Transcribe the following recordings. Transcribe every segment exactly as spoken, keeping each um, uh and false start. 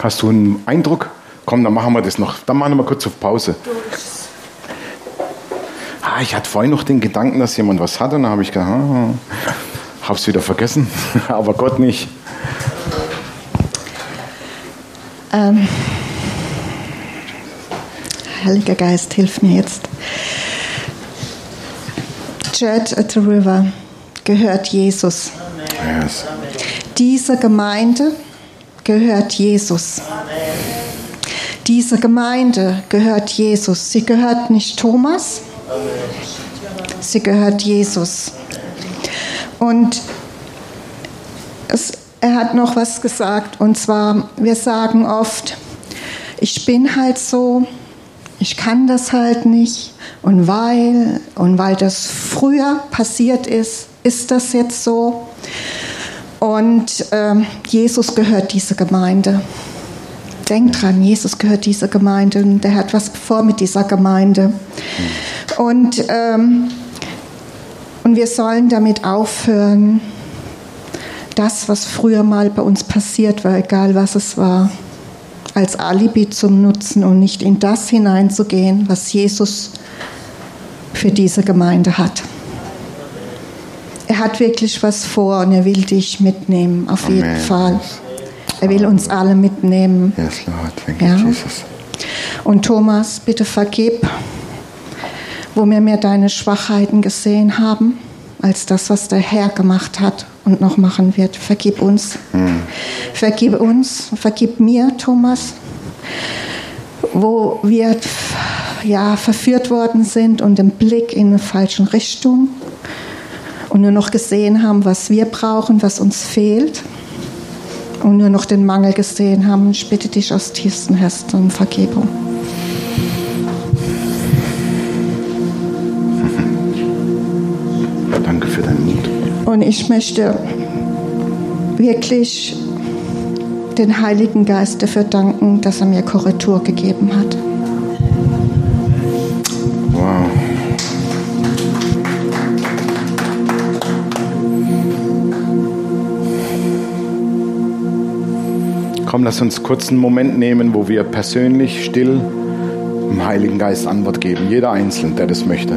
Hast du einen Eindruck? Komm, dann machen wir das noch. Dann machen wir kurz auf Pause. Ah, ich hatte vorhin noch den Gedanken, dass jemand was hat. Und dann habe ich gedacht, ah, habe es wieder vergessen. Aber Gott nicht. Ähm, Heiliger Geist, hilf mir jetzt. Church at the River gehört Jesus. Yes. Diese Gemeinde gehört Jesus. Diese Gemeinde gehört Jesus. Sie gehört nicht Thomas, sie gehört Jesus. Und es, er hat noch was gesagt, und zwar, wir sagen oft, ich bin halt so, ich kann das halt nicht, und weil, und weil das früher passiert ist, ist das jetzt so. Und ähm, Jesus gehört diese Gemeinde. Denkt dran, Jesus gehört diese Gemeinde und der hat was vor mit dieser Gemeinde. Und, ähm, und wir sollen damit aufhören, das, was früher mal bei uns passiert war, egal was es war, als Alibi zu nutzen und nicht in das hineinzugehen, was Jesus für diese Gemeinde hat. Er hat wirklich was vor und er will dich mitnehmen, auf Amen. Jeden Fall. Er will uns alle mitnehmen. Yes, Lord. Thank you, ja. Jesus. Und Thomas, bitte vergib, wo wir mehr deine Schwachheiten gesehen haben, als das, was der Herr gemacht hat und noch machen wird. Vergib uns. Hm. Vergib uns, vergib mir, Thomas, wo wir ja, verführt worden sind und den Blick in eine falsche Richtung und nur noch gesehen haben, was wir brauchen, was uns fehlt. Und nur noch den Mangel gesehen haben. Ich bitte dich aus tiefstem Herzen um Vergebung. Danke für deinen Mut. Und ich möchte wirklich den Heiligen Geist dafür danken, dass er mir Korrektur gegeben hat. Wow. Komm, lass uns kurz einen Moment nehmen, wo wir persönlich, still dem Heiligen Geist Antwort geben. Jeder Einzelne, der das möchte.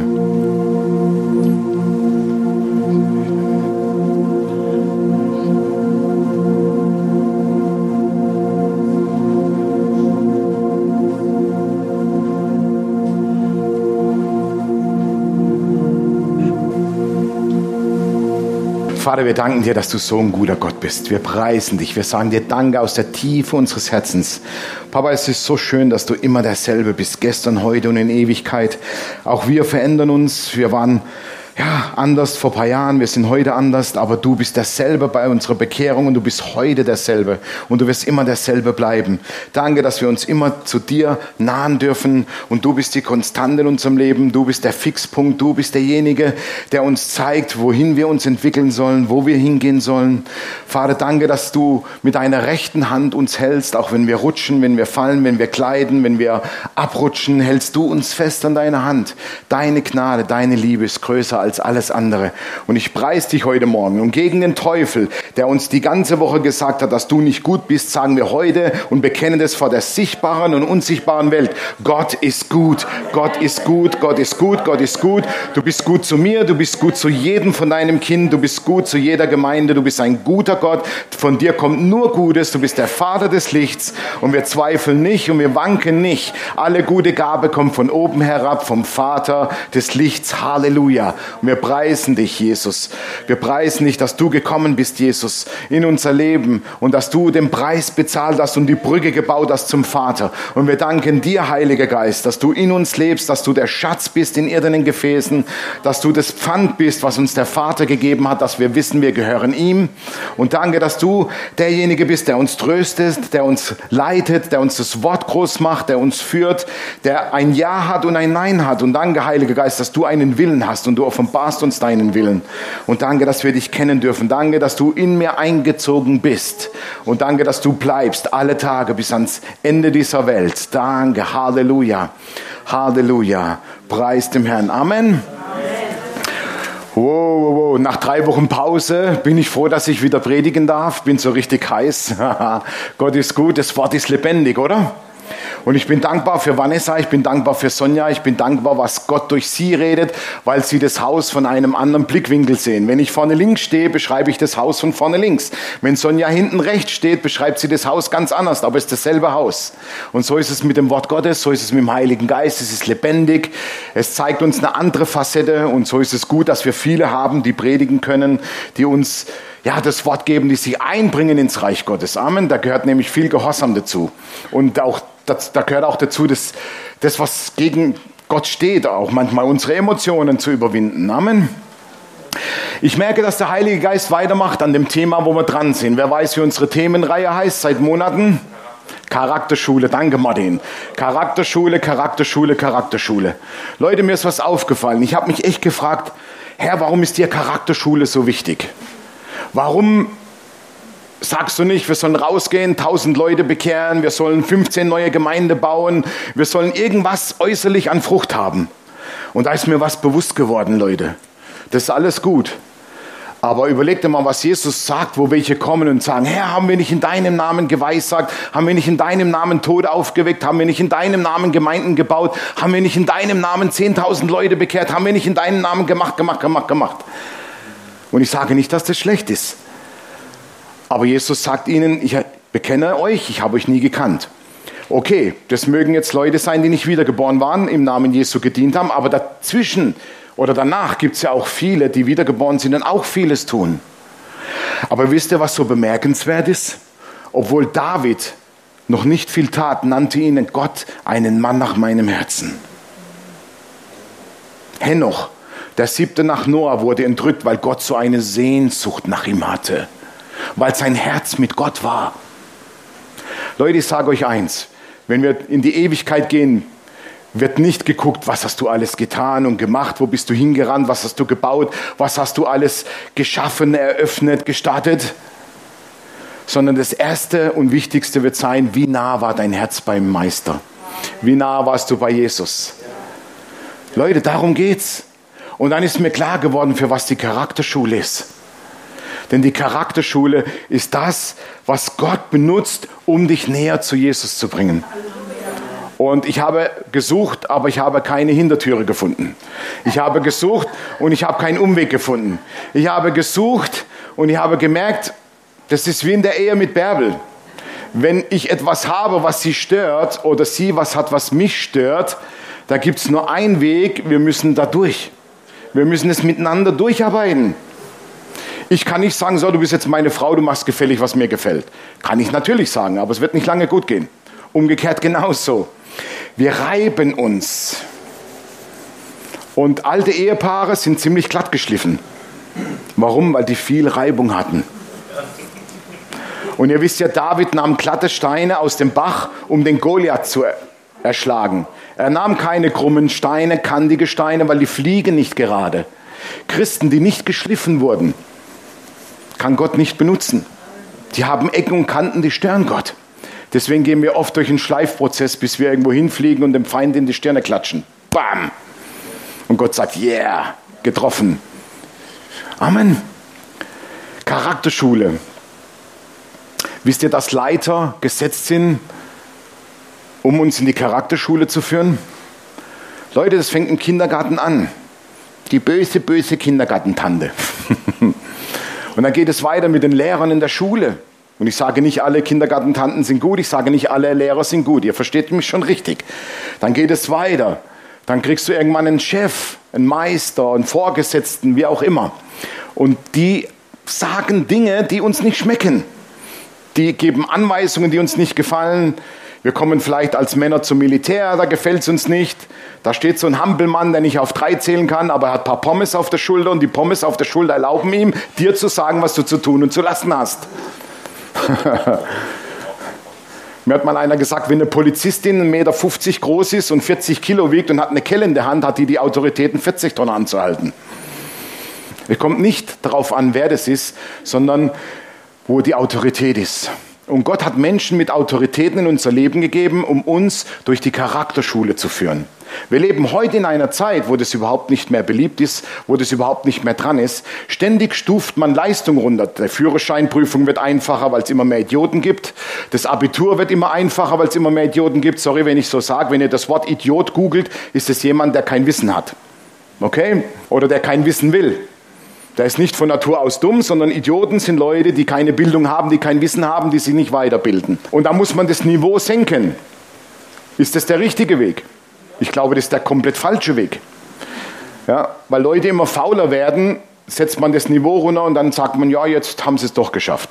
Vater, wir danken dir, dass du so ein guter Gott bist. Wir preisen dich. Wir sagen dir Danke aus der Tiefe unseres Herzens. Papa, es ist so schön, dass du immer derselbe bist, gestern, heute und in Ewigkeit. Auch wir verändern uns. Wir waren ja anders vor ein paar Jahren, wir sind heute anders, aber du bist derselbe bei unserer Bekehrung und du bist heute derselbe und du wirst immer derselbe bleiben. Danke, dass wir uns immer zu dir nahen dürfen und du bist die Konstante in unserem Leben, du bist der Fixpunkt, du bist derjenige, der uns zeigt, wohin wir uns entwickeln sollen, wo wir hingehen sollen. Vater, danke, dass du mit deiner rechten Hand uns hältst, auch wenn wir rutschen, wenn wir fallen, wenn wir gleiten, wenn wir abrutschen, hältst du uns fest an deiner Hand. Deine Gnade, deine Liebe ist größer als alles andere. Und ich preise dich heute Morgen. Und gegen den Teufel, der uns die ganze Woche gesagt hat, dass du nicht gut bist, sagen wir heute und bekennen das vor der sichtbaren und unsichtbaren Welt. Gott ist gut. Gott ist gut. Gott ist gut. Gott ist gut. Du bist gut zu mir. Du bist gut zu jedem von deinem Kind. Du bist gut zu jeder Gemeinde. Du bist ein guter Gott. Von dir kommt nur Gutes. Du bist der Vater des Lichts. Und wir zweifeln nicht und wir wanken nicht. Alle gute Gabe kommt von oben herab, vom Vater des Lichts. Halleluja. Und wir preisen dich, Jesus. Wir preisen dich, dass du gekommen bist, Jesus, in unser Leben und dass du den Preis bezahlt hast und die Brücke gebaut hast zum Vater. Und wir danken dir, Heiliger Geist, dass du in uns lebst, dass du der Schatz bist in irdenen Gefäßen, dass du das Pfand bist, was uns der Vater gegeben hat, dass wir wissen, wir gehören ihm. Und danke, dass du derjenige bist, der uns tröstet, der uns leitet, der uns das Wort groß macht, der uns führt, der ein Ja hat und ein Nein hat. Und danke, Heiliger Geist, dass du einen Willen hast und du offenbarst uns deinen Willen. Und danke, dass wir dich kennen dürfen. Danke, dass du in mir eingezogen bist. Und danke, dass du bleibst alle Tage bis ans Ende dieser Welt. Danke. Halleluja. Halleluja. Preis dem Herrn. Amen. Wow, wow, wow. Nach drei Wochen Pause bin ich froh, dass ich wieder predigen darf. Bin so richtig heiß. Gott ist gut, das Wort ist lebendig, oder? Und ich bin dankbar für Vanessa, ich bin dankbar für Sonja, ich bin dankbar, was Gott durch sie redet, weil sie das Haus von einem anderen Blickwinkel sehen. Wenn ich vorne links stehe, beschreibe ich das Haus von vorne links. Wenn Sonja hinten rechts steht, beschreibt sie das Haus ganz anders, aber es ist dasselbe Haus. Und so ist es mit dem Wort Gottes, so ist es mit dem Heiligen Geist, es ist lebendig, es zeigt uns eine andere Facette und so ist es gut, dass wir viele haben, die predigen können, die uns ja, das Wort geben, die sich einbringen ins Reich Gottes. Amen. Da gehört nämlich viel Gehorsam dazu. Und auch, das, da gehört auch dazu, das, das, was gegen Gott steht, auch manchmal unsere Emotionen zu überwinden. Amen. Ich merke, dass der Heilige Geist weitermacht an dem Thema, wo wir dran sind. Wer weiß, wie unsere Themenreihe heißt seit Monaten? Charakterschule, danke Martin. Charakterschule, Charakterschule, Charakterschule. Leute, mir ist was aufgefallen. Ich habe mich echt gefragt, Herr, warum ist dir Charakterschule so wichtig? Warum sagst du nicht, wir sollen rausgehen, tausend Leute bekehren, wir sollen fünfzehn neue Gemeinden bauen, wir sollen irgendwas äußerlich an Frucht haben? Und da ist mir was bewusst geworden, Leute. Das ist alles gut. Aber überleg dir mal, was Jesus sagt, wo welche kommen und sagen, Herr, haben wir nicht in deinem Namen geweissagt, haben wir nicht in deinem Namen Tod aufgeweckt, haben wir nicht in deinem Namen Gemeinden gebaut, haben wir nicht in deinem Namen zehntausend Leute bekehrt, haben wir nicht in deinem Namen gemacht, gemacht, gemacht, gemacht. Und ich sage nicht, dass das schlecht ist. Aber Jesus sagt ihnen, ich bekenne euch, ich habe euch nie gekannt. Okay, das mögen jetzt Leute sein, die nicht wiedergeboren waren, im Namen Jesu gedient haben, aber dazwischen oder danach gibt es ja auch viele, die wiedergeboren sind und auch vieles tun. Aber wisst ihr, was so bemerkenswert ist? Obwohl David noch nicht viel tat, nannte ihn Gott einen Mann nach meinem Herzen. Henoch, der siebte nach Noah, wurde entrückt, weil Gott so eine Sehnsucht nach ihm hatte. Weil sein Herz mit Gott war. Leute, ich sage euch eins. Wenn wir in die Ewigkeit gehen, wird nicht geguckt, was hast du alles getan und gemacht, wo bist du hingerannt, was hast du gebaut, was hast du alles geschaffen, eröffnet, gestartet. Sondern das Erste und Wichtigste wird sein, wie nah war dein Herz beim Meister? Wie nah warst du bei Jesus? Leute, darum geht's. Und dann ist mir klar geworden, für was die Charakterschule ist. Denn die Charakterschule ist das, was Gott benutzt, um dich näher zu Jesus zu bringen. Und ich habe gesucht, aber ich habe keine Hintertüre gefunden. Ich habe gesucht und ich habe keinen Umweg gefunden. Ich habe gesucht und ich habe gemerkt, das ist wie in der Ehe mit Bärbel. Wenn ich etwas habe, was sie stört, oder sie was hat, was mich stört, da gibt es nur einen Weg, wir müssen da durch. Wir müssen es miteinander durcharbeiten. Ich kann nicht sagen, so, du bist jetzt meine Frau, du machst gefällig, was mir gefällt. Kann ich natürlich sagen, aber es wird nicht lange gut gehen. Umgekehrt genauso. Wir reiben uns. Und alte Ehepaare sind ziemlich glatt geschliffen. Warum? Weil die viel Reibung hatten. Und ihr wisst ja, David nahm glatte Steine aus dem Bach, um den Goliath zu erschlagen. Er nahm keine krummen Steine, kantige Steine, weil die fliegen nicht gerade. Christen, die nicht geschliffen wurden, kann Gott nicht benutzen. Die haben Ecken und Kanten, die stören Gott. Deswegen gehen wir oft durch einen Schleifprozess, bis wir irgendwo hinfliegen und dem Feind in die Stirne klatschen. Bam! Und Gott sagt, yeah, getroffen. Amen. Charakterschule. Wisst ihr, dass Leiter gesetzt sind, um uns in die Charakterschule zu führen? Leute, das fängt im Kindergarten an. Die böse, böse Kindergartentante. Und dann geht es weiter mit den Lehrern in der Schule. Und ich sage nicht, alle Kindergartentanten sind gut, ich sage nicht, alle Lehrer sind gut. Ihr versteht mich schon richtig. Dann geht es weiter. Dann kriegst du irgendwann einen Chef, einen Meister, einen Vorgesetzten, wie auch immer. Und die sagen Dinge, die uns nicht schmecken. Die geben Anweisungen, die uns nicht gefallen. Wir kommen vielleicht als Männer zum Militär, da gefällt es uns nicht. Da steht so ein Hampelmann, der nicht auf drei zählen kann, aber er hat ein paar Pommes auf der Schulter und die Pommes auf der Schulter erlauben ihm, dir zu sagen, was du zu tun und zu lassen hast. Mir hat mal einer gesagt, wenn eine Polizistin ein Meter fünfzig groß ist und vierzig Kilo wiegt und hat eine Kelle in der Hand, hat die die Autoritäten vierzig Tonnen anzuhalten. Es kommt nicht darauf an, wer das ist, sondern wo die Autorität ist. Und Gott hat Menschen mit Autoritäten in unser Leben gegeben, um uns durch die Charakterschule zu führen. Wir leben heute in einer Zeit, wo das überhaupt nicht mehr beliebt ist, wo das überhaupt nicht mehr dran ist. Ständig stuft man Leistung runter. Die Führerscheinprüfung wird einfacher, weil es immer mehr Idioten gibt. Das Abitur wird immer einfacher, weil es immer mehr Idioten gibt. Sorry, wenn ich so sage, wenn ihr das Wort Idiot googelt, ist es jemand, der kein Wissen hat. Okay? Oder der kein Wissen will. Der ist nicht von Natur aus dumm, sondern Idioten sind Leute, die keine Bildung haben, die kein Wissen haben, die sich nicht weiterbilden. Und da muss man das Niveau senken. Ist das der richtige Weg? Ich glaube, das ist der komplett falsche Weg. Ja, weil Leute immer fauler werden, setzt man das Niveau runter und dann sagt man, ja, jetzt haben sie es doch geschafft.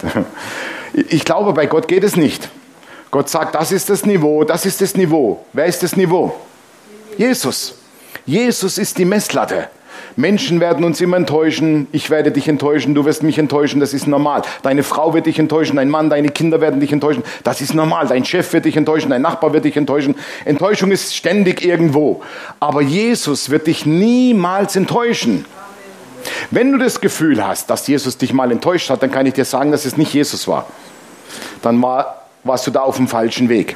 Ich glaube, bei Gott geht es nicht. Gott sagt, das ist das Niveau, das ist das Niveau. Wer ist das Niveau? Jesus. Jesus ist die Messlatte. Menschen werden uns immer enttäuschen, ich werde dich enttäuschen, du wirst mich enttäuschen, das ist normal. Deine Frau wird dich enttäuschen, dein Mann, deine Kinder werden dich enttäuschen, das ist normal. Dein Chef wird dich enttäuschen, dein Nachbar wird dich enttäuschen. Enttäuschung ist ständig irgendwo. Aber Jesus wird dich niemals enttäuschen. Wenn du das Gefühl hast, dass Jesus dich mal enttäuscht hat, dann kann ich dir sagen, dass es nicht Jesus war. Dann war, warst du da auf dem falschen Weg.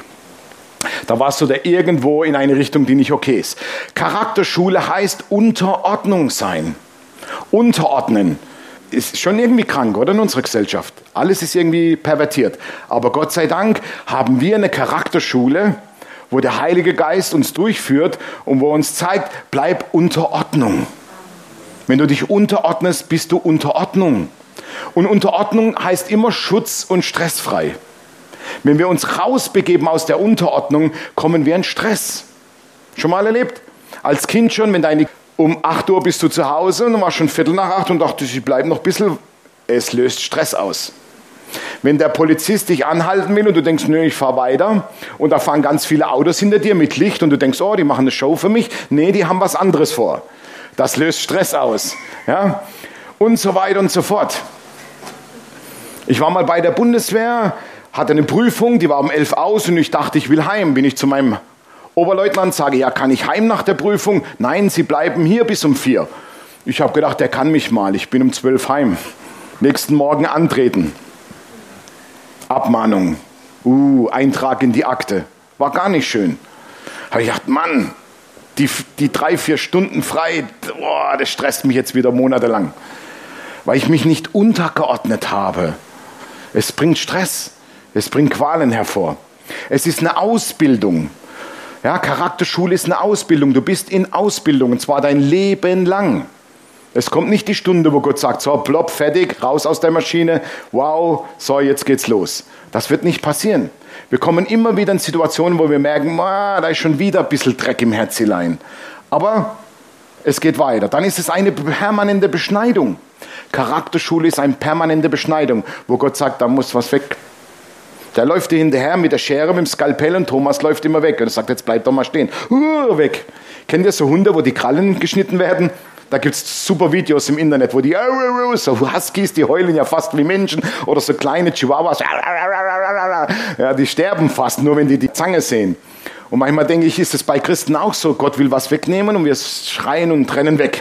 Da warst du da irgendwo in eine Richtung, die nicht okay ist. Charakterschule heißt Unterordnung sein. Unterordnen ist schon irgendwie krank, oder, in unserer Gesellschaft. Alles ist irgendwie pervertiert. Aber Gott sei Dank haben wir eine Charakterschule, wo der Heilige Geist uns durchführt und wo uns zeigt, bleib Unterordnung. Wenn du dich unterordnest, bist du Unterordnung. Und Unterordnung heißt immer Schutz und stressfrei. Wenn wir uns rausbegeben aus der Unterordnung, kommen wir in Stress. Schon mal erlebt? Als Kind schon, wenn deine um acht Uhr bist du zu Hause und dann war schon Viertel nach acht und dachte, sie bleiben noch ein bisschen. Es löst Stress aus. Wenn der Polizist dich anhalten will und du denkst, nö, ich fahre weiter und da fahren ganz viele Autos hinter dir mit Licht und du denkst, oh, die machen eine Show für mich. Nee, die haben was anderes vor. Das löst Stress aus. Ja? Und so weiter und so fort. Ich war mal bei der Bundeswehr, hatte eine Prüfung, die war um elf aus und ich dachte, ich will heim. Bin ich zu meinem Oberleutnant, sage, ja, kann ich heim nach der Prüfung? Nein, Sie bleiben hier bis um vier. Ich habe gedacht, der kann mich mal. Ich bin um zwölf heim. Nächsten Morgen antreten. Abmahnung. Uh, Eintrag in die Akte. War gar nicht schön. Habe ich gedacht, Mann, die, die drei, vier Stunden frei, boah, das stresst mich jetzt wieder monatelang. Weil ich mich nicht untergeordnet habe. Es bringt Stress. Es bringt Qualen hervor. Es ist eine Ausbildung. Ja, Charakterschule ist eine Ausbildung. Du bist in Ausbildung und zwar dein Leben lang. Es kommt nicht die Stunde, wo Gott sagt, so, plopp, fertig, raus aus der Maschine, wow, so, jetzt geht's los. Das wird nicht passieren. Wir kommen immer wieder in Situationen, wo wir merken, ah, da ist schon wieder ein bisschen Dreck im Herzelein. Aber es geht weiter. Dann ist es eine permanente Beschneidung. Charakterschule ist eine permanente Beschneidung, wo Gott sagt, da muss was weg. Der läuft dir hinterher mit der Schere, mit dem Skalpell und Thomas läuft immer weg. Und er sagt, jetzt bleib doch mal stehen. Uh, weg. Kennt ihr so Hunde, wo die Krallen geschnitten werden? Da gibt es super Videos im Internet, wo die so Huskies, die heulen ja fast wie Menschen. Oder so kleine Chihuahuas. Ja, die sterben fast, nur wenn die die Zange sehen. Und manchmal denke ich, ist es bei Christen auch so. Gott will was wegnehmen und wir schreien und trennen weg.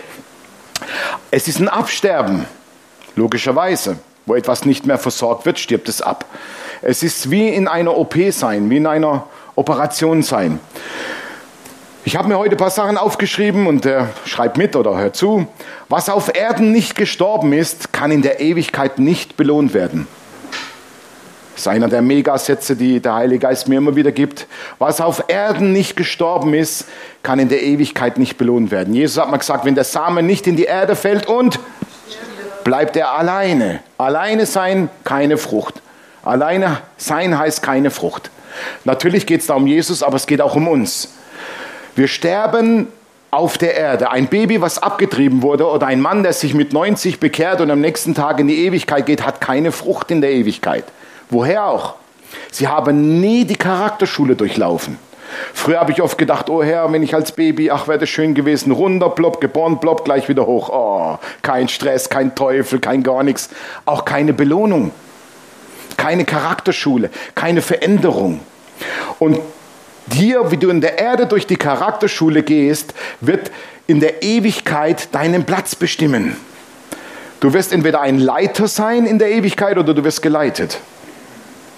Es ist ein Absterben, logischerweise. Wo etwas nicht mehr versorgt wird, stirbt es ab. Es ist wie in einer O P sein, wie in einer Operation sein. Ich habe mir heute ein paar Sachen aufgeschrieben und äh, schreibt mit oder hört zu. Was auf Erden nicht gestorben ist, kann in der Ewigkeit nicht belohnt werden. Das ist einer der Megasätze, die der Heilige Geist mir immer wieder gibt. Was auf Erden nicht gestorben ist, kann in der Ewigkeit nicht belohnt werden. Jesus hat mal gesagt, wenn der Same nicht in die Erde fällt und bleibt er alleine. Alleine sein, keine Frucht. Alleine sein heißt keine Frucht. Natürlich geht es da um Jesus, aber es geht auch um uns. Wir sterben auf der Erde. Ein Baby, was abgetrieben wurde, oder ein Mann, der sich mit neunzig bekehrt und am nächsten Tag in die Ewigkeit geht, hat keine Frucht in der Ewigkeit. Woher auch? Sie haben nie die Charakterschule durchlaufen. Früher habe ich oft gedacht, oh Herr, wenn ich als Baby, ach, wäre das schön gewesen, runter, plopp, geboren, plopp, gleich wieder hoch. Oh, kein Stress, kein Teufel, kein gar nichts. Auch keine Belohnung. Keine Charakterschule, keine Veränderung. Und hier, wie du in der Erde durch die Charakterschule gehst, wird in der Ewigkeit deinen Platz bestimmen. Du wirst entweder ein Leiter sein in der Ewigkeit oder du wirst geleitet.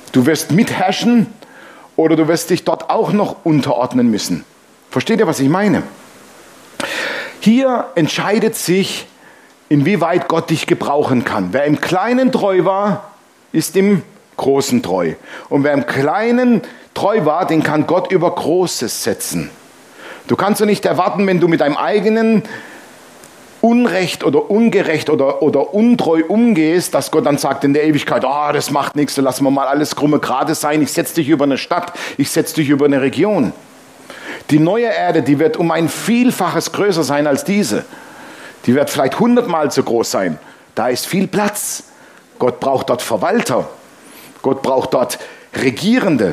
Du wirst mitherrschen oder du wirst dich dort auch noch unterordnen müssen. Versteht ihr, was ich meine? Hier entscheidet sich, inwieweit Gott dich gebrauchen kann. Wer im Kleinen treu war, ist im Großen treu. Und wer im Kleinen treu war, den kann Gott über Großes setzen. Du kannst doch nicht erwarten, wenn du mit deinem eigenen Unrecht oder ungerecht oder, oder untreu umgehst, dass Gott dann sagt in der Ewigkeit, oh, das macht nichts, dann lassen wir mal alles krumme gerade sein, ich setze dich über eine Stadt, ich setze dich über eine Region. Die neue Erde, die wird um ein Vielfaches größer sein als diese. Die wird vielleicht hundertmal so groß sein. Da ist viel Platz. Gott braucht dort Verwalter. Gott braucht dort Regierende.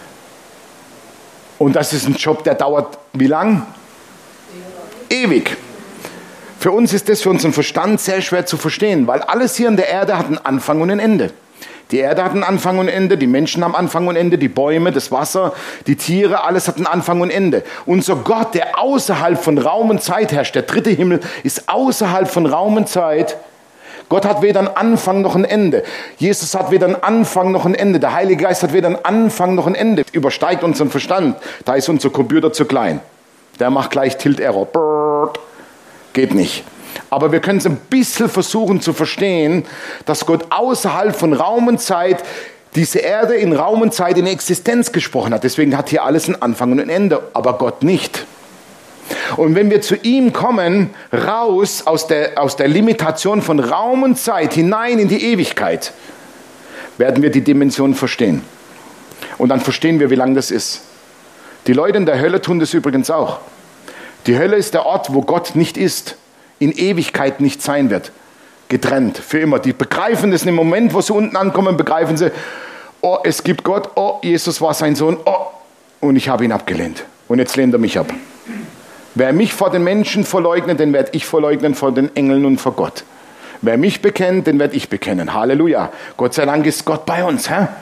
Und das ist ein Job, der dauert wie lang? Ewig. Für uns ist das für unseren Verstand sehr schwer zu verstehen, weil alles hier in der Erde hat einen Anfang und ein Ende. Die Erde hat einen Anfang und ein Ende, die Menschen haben Anfang und Ende, die Bäume, das Wasser, die Tiere, alles hat einen Anfang und Ende. Unser Gott, der außerhalb von Raum und Zeit herrscht, der dritte Himmel ist außerhalb von Raum und Zeit. Gott hat weder einen Anfang noch ein Ende. Jesus hat weder einen Anfang noch ein Ende. Der Heilige Geist hat weder einen Anfang noch ein Ende. Übersteigt unseren Verstand. Da ist unser Computer zu klein. Der macht gleich Tilt-Error. Geht nicht. Aber wir können es ein bisschen versuchen zu verstehen, dass Gott außerhalb von Raum und Zeit diese Erde in Raum und Zeit in Existenz gesprochen hat. Deswegen hat hier alles einen Anfang und ein Ende, aber Gott nicht. Und wenn wir zu ihm kommen, raus aus der, aus der Limitation von Raum und Zeit hinein in die Ewigkeit, werden wir die Dimension verstehen. Und dann verstehen wir, wie lang das ist. Die Leute in der Hölle tun das übrigens auch. Die Hölle ist der Ort, wo Gott nicht ist, in Ewigkeit nicht sein wird. Getrennt, für immer. Die begreifen das im Moment, wo sie unten ankommen, begreifen sie, oh, es gibt Gott, oh, Jesus war sein Sohn, oh, und ich habe ihn abgelehnt. Und jetzt lehnt er mich ab. Wer mich vor den Menschen verleugnet, den werde ich verleugnen vor den Engeln und vor Gott. Wer mich bekennt, den werde ich bekennen. Halleluja. Gott sei Dank ist Gott bei uns. Hä?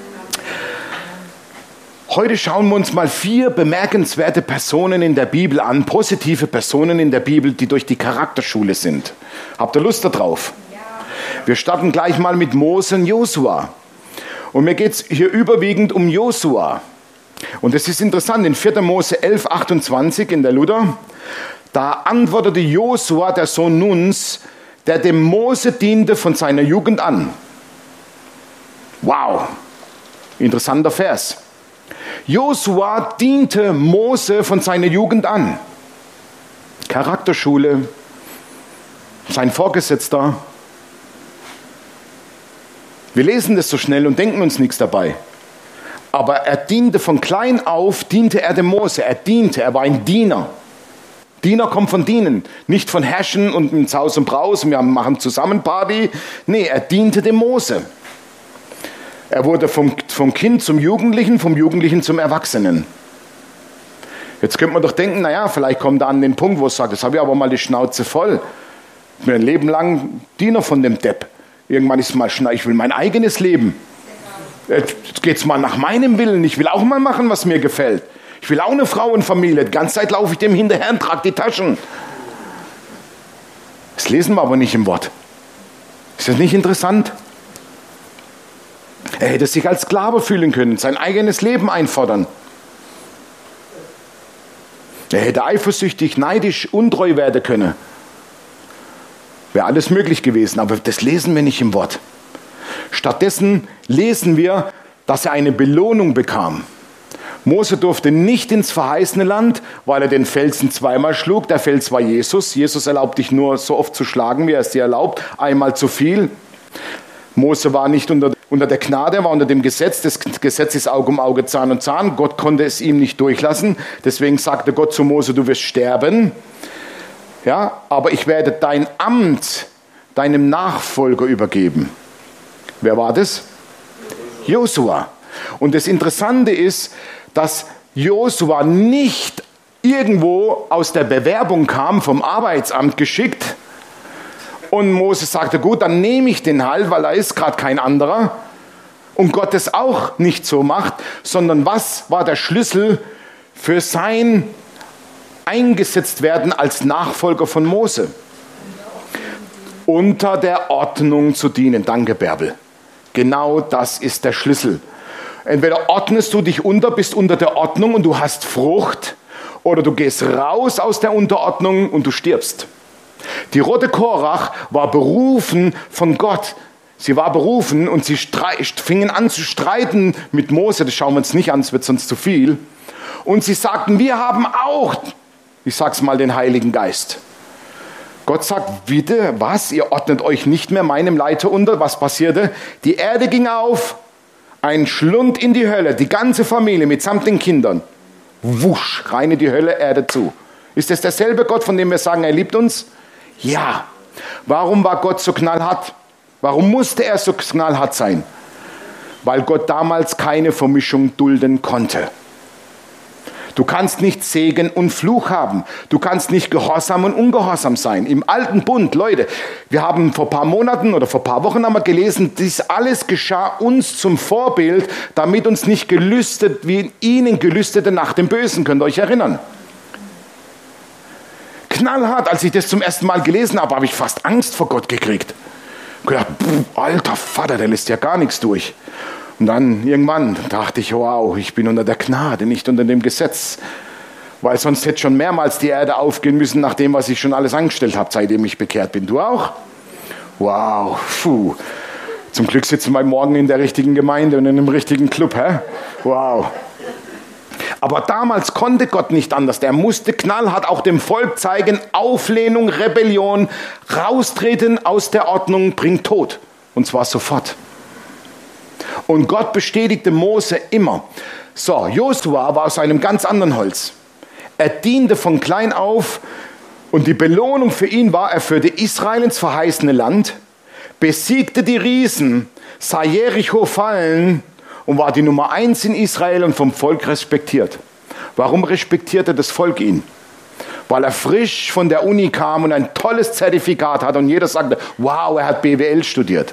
Heute schauen wir uns mal vier bemerkenswerte Personen in der Bibel an, positive Personen in der Bibel, die durch die Charakterschule sind. Habt ihr Lust darauf? Ja. Wir starten gleich mal mit Mose und Josua. Und mir geht es hier überwiegend um Josua. Und es ist interessant, in vierter Mose elf, achtundzwanzig in der Luther, da antwortete Josua, der Sohn Nuns, der dem Mose diente von seiner Jugend an. Wow, interessanter Vers. Josua diente Mose von seiner Jugend an. Charakterschule, sein Vorgesetzter. Wir lesen das so schnell und denken uns nichts dabei. Aber er diente von klein auf, diente er dem Mose. Er diente, er war ein Diener. Diener kommt von dienen, nicht von herrschen und ins Haus und Braus und wir machen zusammen Party. Nee, er diente dem Mose. Er wurde vom, vom Kind zum Jugendlichen, vom Jugendlichen zum Erwachsenen. Jetzt könnte man doch denken, naja, vielleicht kommt er an den Punkt, wo er sagt, das habe ich aber mal die Schnauze voll. Ich bin ein Leben lang Diener von dem Depp. Irgendwann ist es mal schnell, ich will mein eigenes Leben. Jetzt geht es mal nach meinem Willen. Ich will auch mal machen, was mir gefällt. Ich will auch eine Frau und Familie. Die ganze Zeit laufe ich dem hinterher und trage die Taschen. Das lesen wir aber nicht im Wort. Ist das nicht interessant? Er hätte sich als Sklave fühlen können, sein eigenes Leben einfordern. Er hätte eifersüchtig, neidisch, untreu werden können. Wäre alles möglich gewesen, aber das lesen wir nicht im Wort. Stattdessen lesen wir, dass er eine Belohnung bekam. Mose durfte nicht ins verheißene Land, weil er den Felsen zweimal schlug. Der Fels war Jesus. Jesus erlaubt dich nur so oft zu schlagen, wie er es dir erlaubt. Einmal zu viel. Mose war nicht unter, unter der Gnade, er war unter dem Gesetz. Das Gesetz ist Auge um Auge, Zahn um Zahn. Gott konnte es ihm nicht durchlassen. Deswegen sagte Gott zu Mose, du wirst sterben. Ja, aber ich werde dein Amt deinem Nachfolger übergeben. Wer war das? Josua. Und das Interessante ist, dass Josua nicht irgendwo aus der Bewerbung kam, vom Arbeitsamt geschickt. Und Mose sagte, gut, dann nehme ich den halt, weil da ist gerade kein anderer. Und Gott es auch nicht so macht, sondern was war der Schlüssel für sein Eingesetztwerden als Nachfolger von Mose? Unter der Ordnung zu dienen. Danke, Bärbel. Genau das ist der Schlüssel. Entweder ordnest du dich unter, bist unter der Ordnung und du hast Frucht, oder du gehst raus aus der Unterordnung und du stirbst. Die Rote Korach war berufen von Gott. Sie war berufen und sie fingen an zu streiten mit Mose. Das schauen wir uns nicht an, es wird sonst zu viel. Und sie sagten, wir haben auch, ich sag's mal, den Heiligen Geist. Gott sagt, bitte, was? Ihr ordnet euch nicht mehr meinem Leiter unter. Was passierte? Die Erde ging auf, ein Schlund in die Hölle, die ganze Familie mitsamt den Kindern. Wusch, rein in die Hölle, Erde zu. Ist das derselbe Gott, von dem wir sagen, er liebt uns? Ja. Warum war Gott so knallhart? Warum musste er so knallhart sein? Weil Gott damals keine Vermischung dulden konnte. Du kannst nicht Segen und Fluch haben. Du kannst nicht Gehorsam und Ungehorsam sein. Im alten Bund, Leute, wir haben vor ein paar Monaten oder vor ein paar Wochen haben wir gelesen, dies alles geschah uns zum Vorbild, damit uns nicht gelüstet, wie ihnen gelüstete nach dem Bösen. Könnt ihr euch erinnern? Knallhart, als ich das zum ersten Mal gelesen habe, habe ich fast Angst vor Gott gekriegt. Ich habe gedacht, alter Vater, der lässt ja gar nichts durch. Und dann irgendwann dachte ich, wow, ich bin unter der Gnade, nicht unter dem Gesetz. Weil sonst hätte schon mehrmals die Erde aufgehen müssen, nach dem, was ich schon alles angestellt habe, seitdem ich bekehrt bin. Du auch? Wow, puh. Zum Glück sitzen wir morgen in der richtigen Gemeinde und in einem richtigen Club. Hä? Wow. Aber damals konnte Gott nicht anders. Der musste knallhart auch dem Volk zeigen, Auflehnung, Rebellion, raustreten aus der Ordnung bringt Tod. Und zwar sofort. Und Gott bestätigte Mose immer. So, Josua war aus einem ganz anderen Holz. Er diente von klein auf und die Belohnung für ihn war, er führte Israel ins verheißene Land, besiegte die Riesen, sah Jericho fallen und war die Nummer eins in Israel und vom Volk respektiert. Warum respektierte das Volk ihn? Weil er frisch von der Uni kam und ein tolles Zertifikat hatte und jeder sagte, wow, er hat B W L studiert.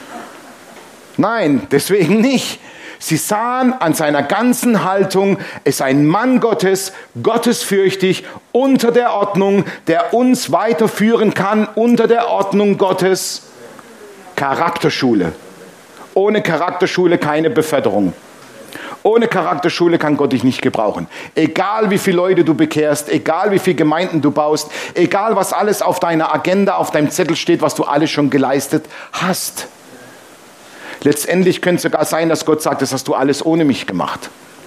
Nein, deswegen nicht. Sie sahen an seiner ganzen Haltung, es ist ein Mann Gottes, gottesfürchtig, unter der Ordnung, der uns weiterführen kann, unter der Ordnung Gottes. Charakterschule. Ohne Charakterschule keine Beförderung. Ohne Charakterschule kann Gott dich nicht gebrauchen. Egal wie viele Leute du bekehrst, egal wie viele Gemeinden du baust, egal was alles auf deiner Agenda, auf deinem Zettel steht, was du alles schon geleistet hast. Letztendlich könnte es sogar sein, dass Gott sagt, das hast du alles ohne mich gemacht.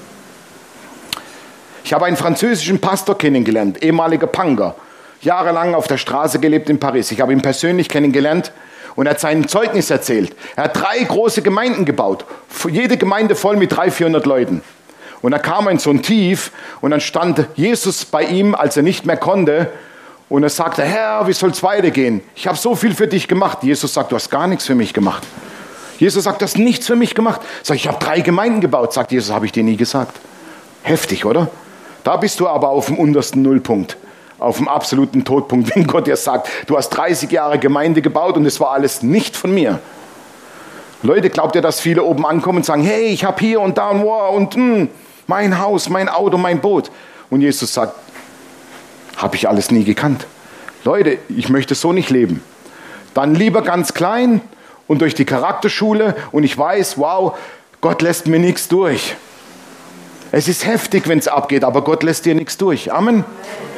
Ich habe einen französischen Pastor kennengelernt, ehemaliger Punker, jahrelang auf der Straße gelebt in Paris. Ich habe ihn persönlich kennengelernt und er hat sein Zeugnis erzählt. Er hat drei große Gemeinden gebaut, jede Gemeinde voll mit dreihundert, vierhundert Leuten. Und dann kam er in so ein Tief und dann stand Jesus bei ihm, als er nicht mehr konnte. Und er sagte, Herr, wie soll es weitergehen? Ich habe so viel für dich gemacht. Jesus sagt, du hast gar nichts für mich gemacht. Jesus sagt, du hast nichts für mich gemacht. Sag, ich habe drei Gemeinden gebaut. Sagt Jesus, habe ich dir nie gesagt. Heftig, oder? Da bist du aber auf dem untersten Nullpunkt. Auf dem absoluten Todpunkt, wenn Gott dir sagt, du hast dreißig Jahre Gemeinde gebaut und es war alles nicht von mir. Leute, glaubt ihr, dass viele oben ankommen und sagen, hey, ich habe hier und da und wow und mh, mein Haus, mein Auto, mein Boot. Und Jesus sagt, habe ich alles nie gekannt. Leute, ich möchte so nicht leben. Dann lieber ganz klein und durch die Charakterschule und ich weiß, wow, Gott lässt mir nichts durch. Es ist heftig, wenn es abgeht, aber Gott lässt dir nichts durch. Amen.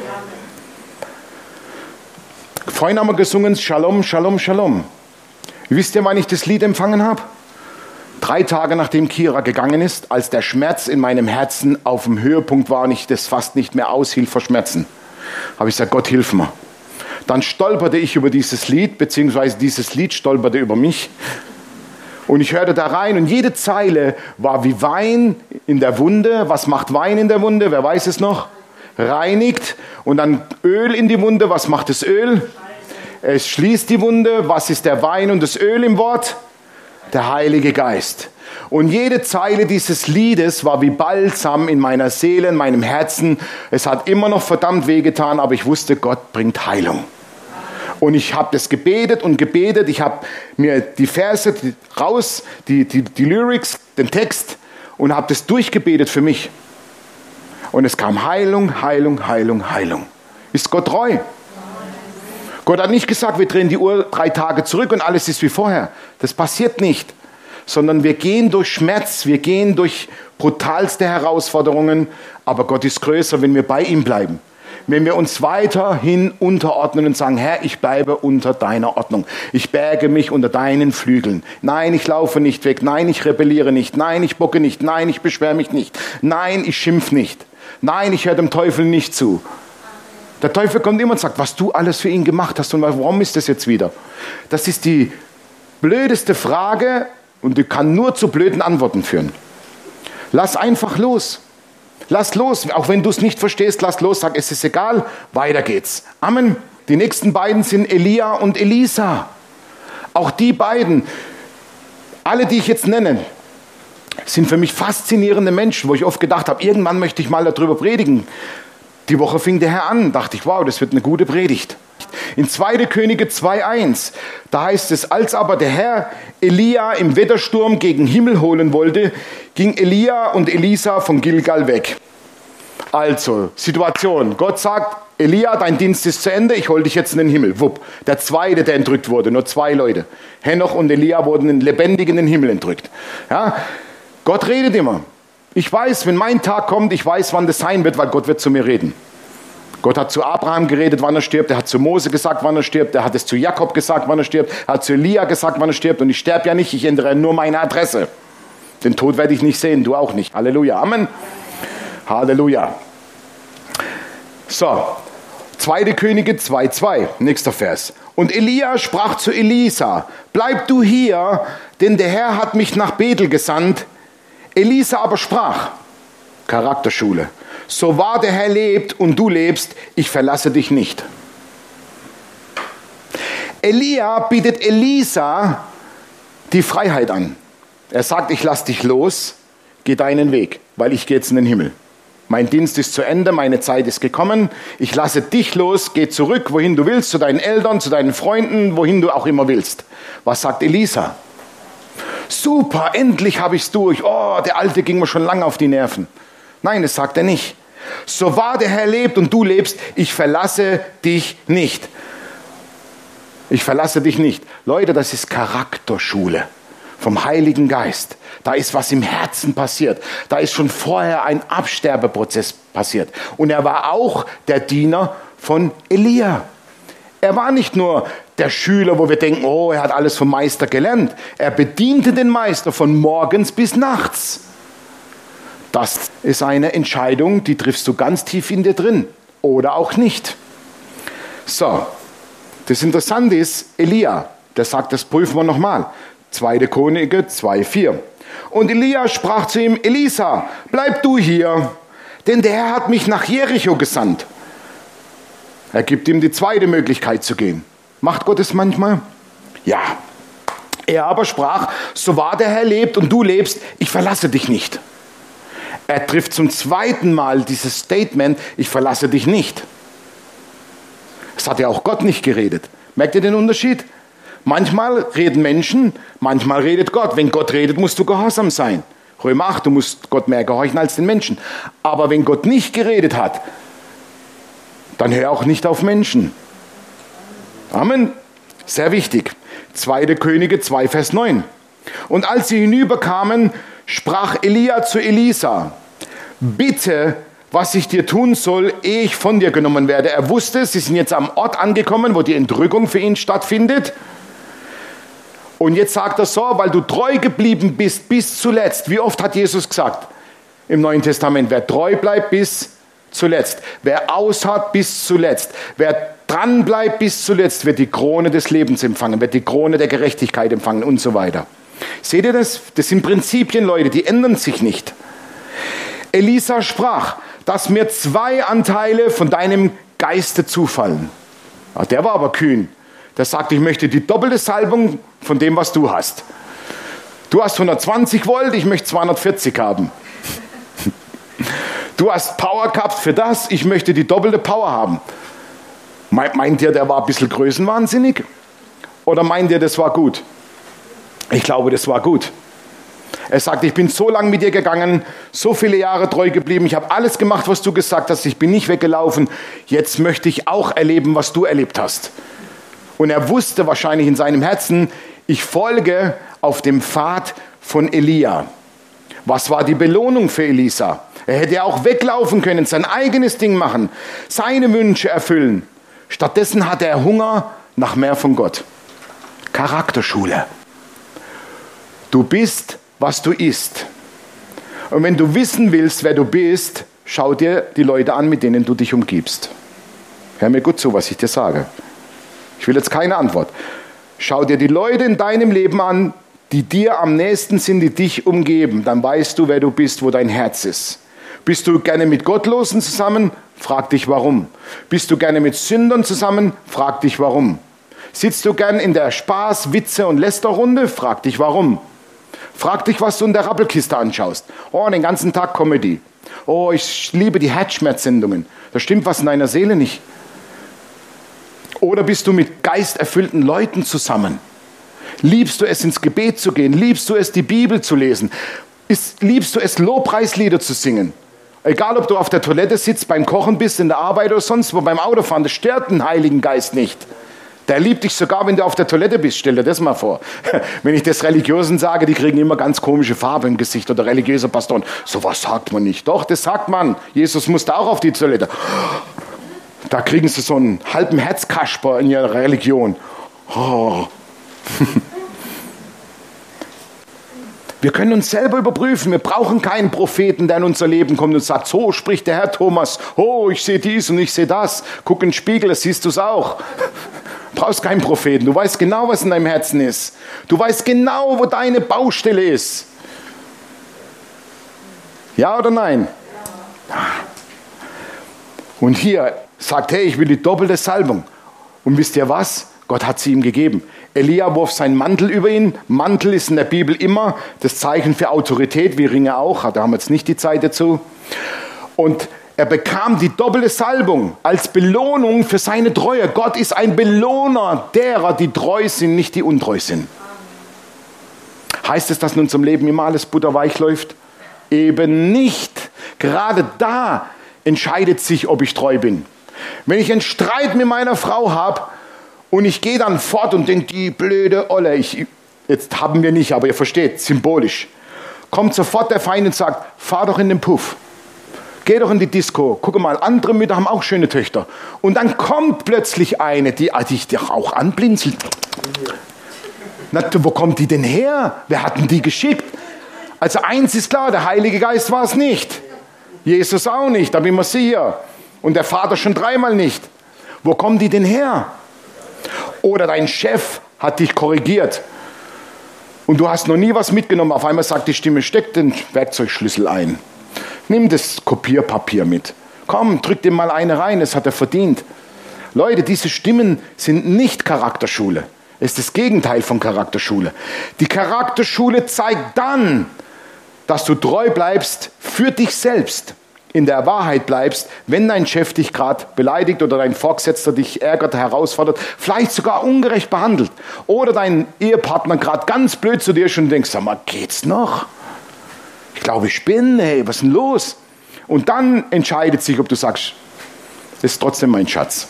Vorhin haben wir gesungen, Shalom, Shalom, Shalom. Wisst ihr, wann ich das Lied empfangen habe? Drei Tage nachdem Kira gegangen ist, als der Schmerz in meinem Herzen auf dem Höhepunkt war und ich das fast nicht mehr aushielt vor Schmerzen, habe ich gesagt, Gott, hilf mir. Dann stolperte ich über dieses Lied, beziehungsweise dieses Lied stolperte über mich. Und ich hörte da rein und jede Zeile war wie Wein in der Wunde. Was macht Wein in der Wunde? Wer weiß es noch? Reinigt. Und dann Öl in die Wunde. Was macht das Öl? Es schließt die Wunde. Was ist der Wein und das Öl im Wort? Der Heilige Geist. Und jede Zeile dieses Liedes war wie Balsam in meiner Seele, in meinem Herzen. Es hat immer noch verdammt wehgetan, aber ich wusste, Gott bringt Heilung. Und ich habe das gebetet und gebetet. Ich habe mir die Verse die, raus, die, die, die Lyrics, den Text und habe das durchgebetet für mich. Und es kam Heilung, Heilung, Heilung, Heilung. Ist Gott treu? Gott hat nicht gesagt, wir drehen die Uhr drei Tage zurück und alles ist wie vorher. Das passiert nicht. sondern wir gehen durch Schmerz, wir gehen durch brutalste Herausforderungen, aber Gott ist größer, wenn wir bei ihm bleiben. Wenn wir uns weiterhin unterordnen und sagen, Herr, ich bleibe unter deiner Ordnung. Ich berge mich unter deinen Flügeln. Nein, ich laufe nicht weg. Nein, ich rebelliere nicht. Nein, ich bocke nicht. Nein, ich beschwere mich nicht. Nein, ich schimpf nicht. Nein, ich höre dem Teufel nicht zu. Der Teufel kommt immer und sagt, was du alles für ihn gemacht hast und warum ist das jetzt wieder? Das ist die blödeste Frage und die kann nur zu blöden Antworten führen. Lass einfach los. Lass los, auch wenn du es nicht verstehst, lass los, sag, es ist egal, weiter geht's. Amen. Die nächsten beiden sind Elia und Elisa. Auch die beiden, alle, die ich jetzt nenne, sind für mich faszinierende Menschen, wo ich oft gedacht habe, irgendwann möchte ich mal darüber predigen. Die Woche fing der Herr an, dachte ich, wow, das wird eine gute Predigt. In zweite Könige zwei eins, da heißt es, als aber der Herr Elia im Wettersturm gegen Himmel holen wollte, ging Elia und Elisa von Gilgal weg. Also, Situation, Gott sagt, Elia, dein Dienst ist zu Ende, ich hole dich jetzt in den Himmel. Wupp, der zweite, der entrückt wurde, nur zwei Leute. Henoch und Elia wurden lebendig in den Himmel entrückt. Ja, Gott redet immer. Ich weiß, wenn mein Tag kommt, ich weiß, wann das sein wird, weil Gott wird zu mir reden. Gott hat zu Abraham geredet, wann er stirbt. Er hat zu Mose gesagt, wann er stirbt. Er hat es zu Jakob gesagt, wann er stirbt. Er hat zu Elia gesagt, wann er stirbt. Und ich sterbe ja nicht, ich ändere nur meine Adresse. Den Tod werde ich nicht sehen, du auch nicht. Halleluja, Amen. Halleluja. So, zweite Könige zwei zwei, nächster Vers. Und Elia sprach zu Elisa, bleib du hier, denn der Herr hat mich nach Bethel gesandt. Elisa aber sprach, Charakterschule, so wahr der Herr lebt und du lebst, ich verlasse dich nicht. Elia bietet Elisa die Freiheit an. Er sagt, ich lasse dich los, geh deinen Weg, weil ich gehe jetzt in den Himmel. Mein Dienst ist zu Ende, meine Zeit ist gekommen. Ich lasse dich los, geh zurück, wohin du willst, zu deinen Eltern, zu deinen Freunden, wohin du auch immer willst. Was sagt Elisa? Super, endlich habe ich es durch. Oh, der Alte ging mir schon lange auf die Nerven. Nein, das sagt er nicht. So wahr der Herr lebt und du lebst, ich verlasse dich nicht. Ich verlasse dich nicht. Leute, das ist Charakterschule vom Heiligen Geist. Da ist was im Herzen passiert. Da ist schon vorher ein Absterbeprozess passiert. Und er war auch der Diener von Elia. Er war nicht nur der Schüler, wo wir denken, oh, er hat alles vom Meister gelernt. Er bediente den Meister von morgens bis nachts. Das ist eine Entscheidung, die triffst du ganz tief in dir drin. Oder auch nicht. So, das Interessante ist, Elia, der sagt, das prüfen wir nochmal. zweite Könige zwei vier. Und Elia sprach zu ihm, Elisa, bleib du hier, denn der Herr hat mich nach Jericho gesandt. Er gibt ihm die zweite Möglichkeit zu gehen. Macht Gott es manchmal? Ja. Er aber sprach, so wahr der Herr lebt und du lebst, ich verlasse dich nicht. Er trifft zum zweiten Mal dieses Statement, ich verlasse dich nicht. Das hat ja auch Gott nicht geredet. Merkt ihr den Unterschied? Manchmal reden Menschen, manchmal redet Gott. Wenn Gott redet, musst du gehorsam sein. Römer acht, du musst Gott mehr gehorchen als den Menschen. Aber wenn Gott nicht geredet hat, dann hör auch nicht auf Menschen. Amen. Sehr wichtig. zweite Könige zwei, Vers neun. Und als sie hinüberkamen, sprach Elia zu Elisa, bitte, was ich dir tun soll, ehe ich von dir genommen werde. Er wusste, sie sind jetzt am Ort angekommen, wo die Entrückung für ihn stattfindet. Und jetzt sagt er so, weil du treu geblieben bist bis zuletzt. Wie oft hat Jesus gesagt im Neuen Testament, wer treu bleibt bis zuletzt, wer ausharrt bis zuletzt, wer dran bleibt bis zuletzt, wird die Krone des Lebens empfangen, wird die Krone der Gerechtigkeit empfangen und so weiter. Seht ihr das? Das sind Prinzipien, Leute, die ändern sich nicht. Elisa sprach, dass mir zwei Anteile von deinem Geiste zufallen. Ach, der war aber kühn. Der sagt, ich möchte die doppelte Salbung von dem, was du hast. Du hast hundertzwanzig Volt, ich möchte zweihundertvierzig haben. Du hast Power gehabt für das, ich möchte die doppelte Power haben. Meint ihr, der war ein bisschen größenwahnsinnig? Oder meint ihr, das war gut? Ich glaube, das war gut. Er sagt, ich bin so lange mit dir gegangen, so viele Jahre treu geblieben, ich habe alles gemacht, was du gesagt hast, ich bin nicht weggelaufen. Jetzt möchte ich auch erleben, was du erlebt hast. Und er wusste wahrscheinlich in seinem Herzen, ich folge auf dem Pfad von Elia. Was war die Belohnung für Elisa? Er hätte auch weglaufen können, sein eigenes Ding machen, seine Wünsche erfüllen. Stattdessen hatte er Hunger nach mehr von Gott. Charakterschule. Du bist, was du isst. Und wenn du wissen willst, wer du bist, schau dir die Leute an, mit denen du dich umgibst. Hör mir gut zu, was ich dir sage. Ich will jetzt keine Antwort. Schau dir die Leute in deinem Leben an, die dir am nächsten sind, die dich umgeben. Dann weißt du, wer du bist, wo dein Herz ist. Bist du gerne mit Gottlosen zusammen? Frag dich, warum. Bist du gerne mit Sündern zusammen? Frag dich, warum. Sitzt du gern in der Spaß-, Witze- und Lästerrunde? Frag dich, warum. Frag dich, was du in der Rappelkiste anschaust. Oh, den ganzen Tag Comedy. Oh, ich liebe die Herzschmerzsendungen. Da stimmt was in deiner Seele nicht. Oder bist du mit geisterfüllten Leuten zusammen? Liebst du es, ins Gebet zu gehen? Liebst du es, die Bibel zu lesen? Ist, liebst du es, Lobpreislieder zu singen? Egal, ob du auf der Toilette sitzt, beim Kochen bist, in der Arbeit oder sonst wo, beim Autofahren, das stört den Heiligen Geist nicht. Der liebt dich sogar, wenn du auf der Toilette bist. Stell dir das mal vor. Wenn ich das Religiösen sage, die kriegen immer ganz komische Farbe im Gesicht oder religiöse Pastoren. So was sagt man nicht. Doch, das sagt man. Jesus musste auch auf die Toilette. Da kriegen sie so einen halben Herzkasper in ihrer Religion. Oh. Wir können uns selber überprüfen. Wir brauchen keinen Propheten, der in unser Leben kommt und sagt, so spricht der Herr Thomas. Oh, ich sehe dies und ich sehe das. Guck in den Spiegel, da siehst du es auch. Du brauchst keinen Propheten. Du weißt genau, was in deinem Herzen ist. Du weißt genau, wo deine Baustelle ist. Ja oder nein? Ja. Und hier sagt, hey, ich will die doppelte Salbung. Und wisst ihr was? Gott hat sie ihm gegeben. Elia warf seinen Mantel über ihn. Mantel ist in der Bibel immer das Zeichen für Autorität, wie Ringe auch. Da haben wir jetzt nicht die Zeit dazu. Und er bekam die doppelte Salbung als Belohnung für seine Treue. Gott ist ein Belohner derer, die treu sind, nicht die untreu sind. Heißt es, dass in unserem Leben immer alles butterweich läuft? Eben nicht. Gerade da entscheidet sich, ob ich treu bin. Wenn ich einen Streit mit meiner Frau habe und ich gehe dann fort und denke, die blöde Olle, ich, jetzt haben wir nicht, aber ihr versteht, symbolisch, kommt sofort der Feind und sagt, fahr doch in den Puff. Geh doch in die Disco. Guck mal, andere Mütter haben auch schöne Töchter. Und dann kommt plötzlich eine, die dich auch anblinzelt. Na, wo kommt die denn her? Wer hat denn die geschickt? Also eins ist klar, der Heilige Geist war es nicht. Jesus auch nicht, da bin ich mir sicher. Und der Vater schon dreimal nicht. Wo kommen die denn her? Oder dein Chef hat dich korrigiert. Und du hast noch nie was mitgenommen. Auf einmal sagt die Stimme, steck den Werkzeugschlüssel ein. Nimm das Kopierpapier mit. Komm, drück dir mal eine rein, das hat er verdient. Leute, diese Stimmen sind nicht Charakterschule. Es ist das Gegenteil von Charakterschule. Die Charakterschule zeigt dann, dass du treu bleibst für dich selbst, in der Wahrheit bleibst, wenn dein Chef dich gerade beleidigt oder dein Vorgesetzter dich ärgert, herausfordert, vielleicht sogar ungerecht behandelt. Oder dein Ehepartner gerade ganz blöd zu dir ist und denkst, sag mal, geht's noch? Ich glaube, ich bin, hey, was ist denn los? Und dann entscheidet sich, ob du sagst, das ist trotzdem mein Schatz.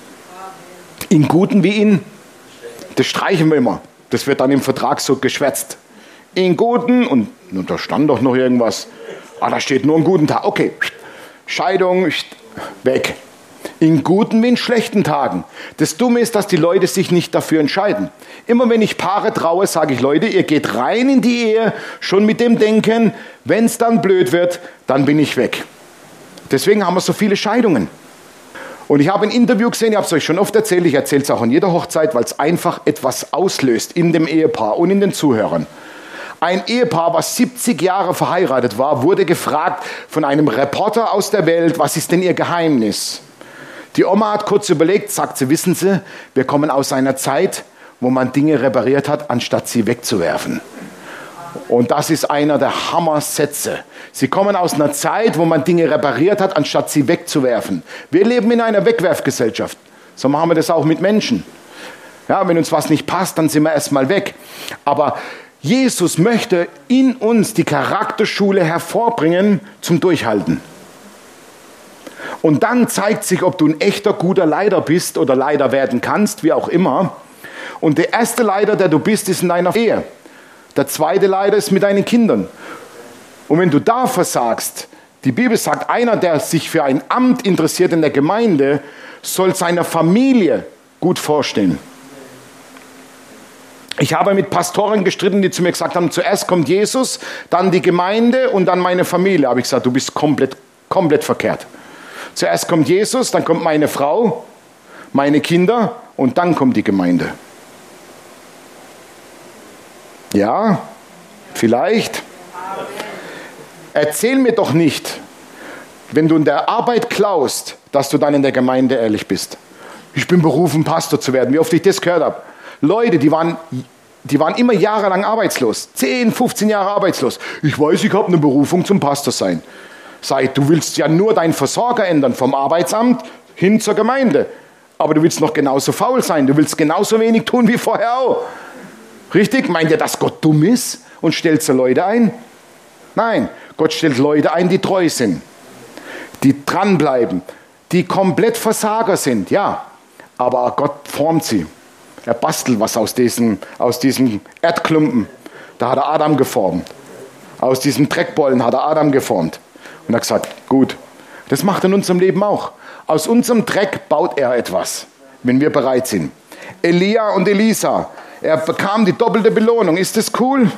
In Guten wie in, das streichen wir immer. Das wird dann im Vertrag so geschwätzt. In Guten, und, und da stand doch noch irgendwas. Ah, da steht nur einen guten Tag. Okay, Scheidung, weg. In guten wie in schlechten Tagen. Das Dumme ist, dass die Leute sich nicht dafür entscheiden. Immer wenn ich Paare traue, sage ich, Leute, ihr geht rein in die Ehe, schon mit dem Denken, wenn es dann blöd wird, dann bin ich weg. Deswegen haben wir so viele Scheidungen. Und ich habe ein Interview gesehen, ich habe es euch schon oft erzählt, ich erzähle es auch an jeder Hochzeit, weil es einfach etwas auslöst in dem Ehepaar und in den Zuhörern. Ein Ehepaar, was siebzig Jahre verheiratet war, wurde gefragt von einem Reporter aus der Welt, was ist denn ihr Geheimnis? Die Oma hat kurz überlegt, sagt sie, wissen Sie, wir kommen aus einer Zeit, wo man Dinge repariert hat, anstatt sie wegzuwerfen. Und das ist einer der Hammersätze. Sie kommen aus einer Zeit, wo man Dinge repariert hat, anstatt sie wegzuwerfen. Wir leben in einer Wegwerfgesellschaft. So machen wir das auch mit Menschen. Ja, wenn uns was nicht passt, dann sind wir erstmal weg. Aber Jesus möchte in uns die Charakterschule hervorbringen zum Durchhalten. Und dann zeigt sich, ob du ein echter, guter Leiter bist oder Leiter werden kannst, wie auch immer. Und der erste Leiter, der du bist, ist in deiner Ehe. Der zweite leider ist mit deinen Kindern. Und wenn du da versagst, die Bibel sagt, einer, der sich für ein Amt interessiert in der Gemeinde, soll seiner Familie gut vorstehen. Ich habe mit Pastoren gestritten, die zu mir gesagt haben, zuerst kommt Jesus, dann die Gemeinde und dann meine Familie. Habe ich gesagt, du bist komplett, komplett verkehrt. Zuerst kommt Jesus, dann kommt meine Frau, meine Kinder und dann kommt die Gemeinde. Ja, vielleicht. Erzähl mir doch nicht, wenn du in der Arbeit klaust, dass du dann in der Gemeinde ehrlich bist. Ich bin berufen, Pastor zu werden. Wie oft ich das gehört habe. Leute, die waren, die waren immer jahrelang arbeitslos. zehn, fünfzehn Jahre arbeitslos. Ich weiß, ich habe eine Berufung zum Pastor sein. Sag, du willst ja nur deinen Versorger ändern, vom Arbeitsamt hin zur Gemeinde. Aber du willst noch genauso faul sein. Du willst genauso wenig tun wie vorher auch. Richtig? Meint ihr, dass Gott dumm ist und stellt so Leute ein? Nein, Gott stellt Leute ein, die treu sind, die dranbleiben, die komplett Versager sind, ja. Aber Gott formt sie. Er bastelt was aus diesem, aus diesem Erdklumpen. Da hat er Adam geformt. Aus diesem Dreckbollen hat er Adam geformt. Und er hat gesagt, gut, das macht er in unserem Leben auch. Aus unserem Dreck baut er etwas, wenn wir bereit sind. Elia und Elisa, er bekam die doppelte Belohnung. Ist das cool?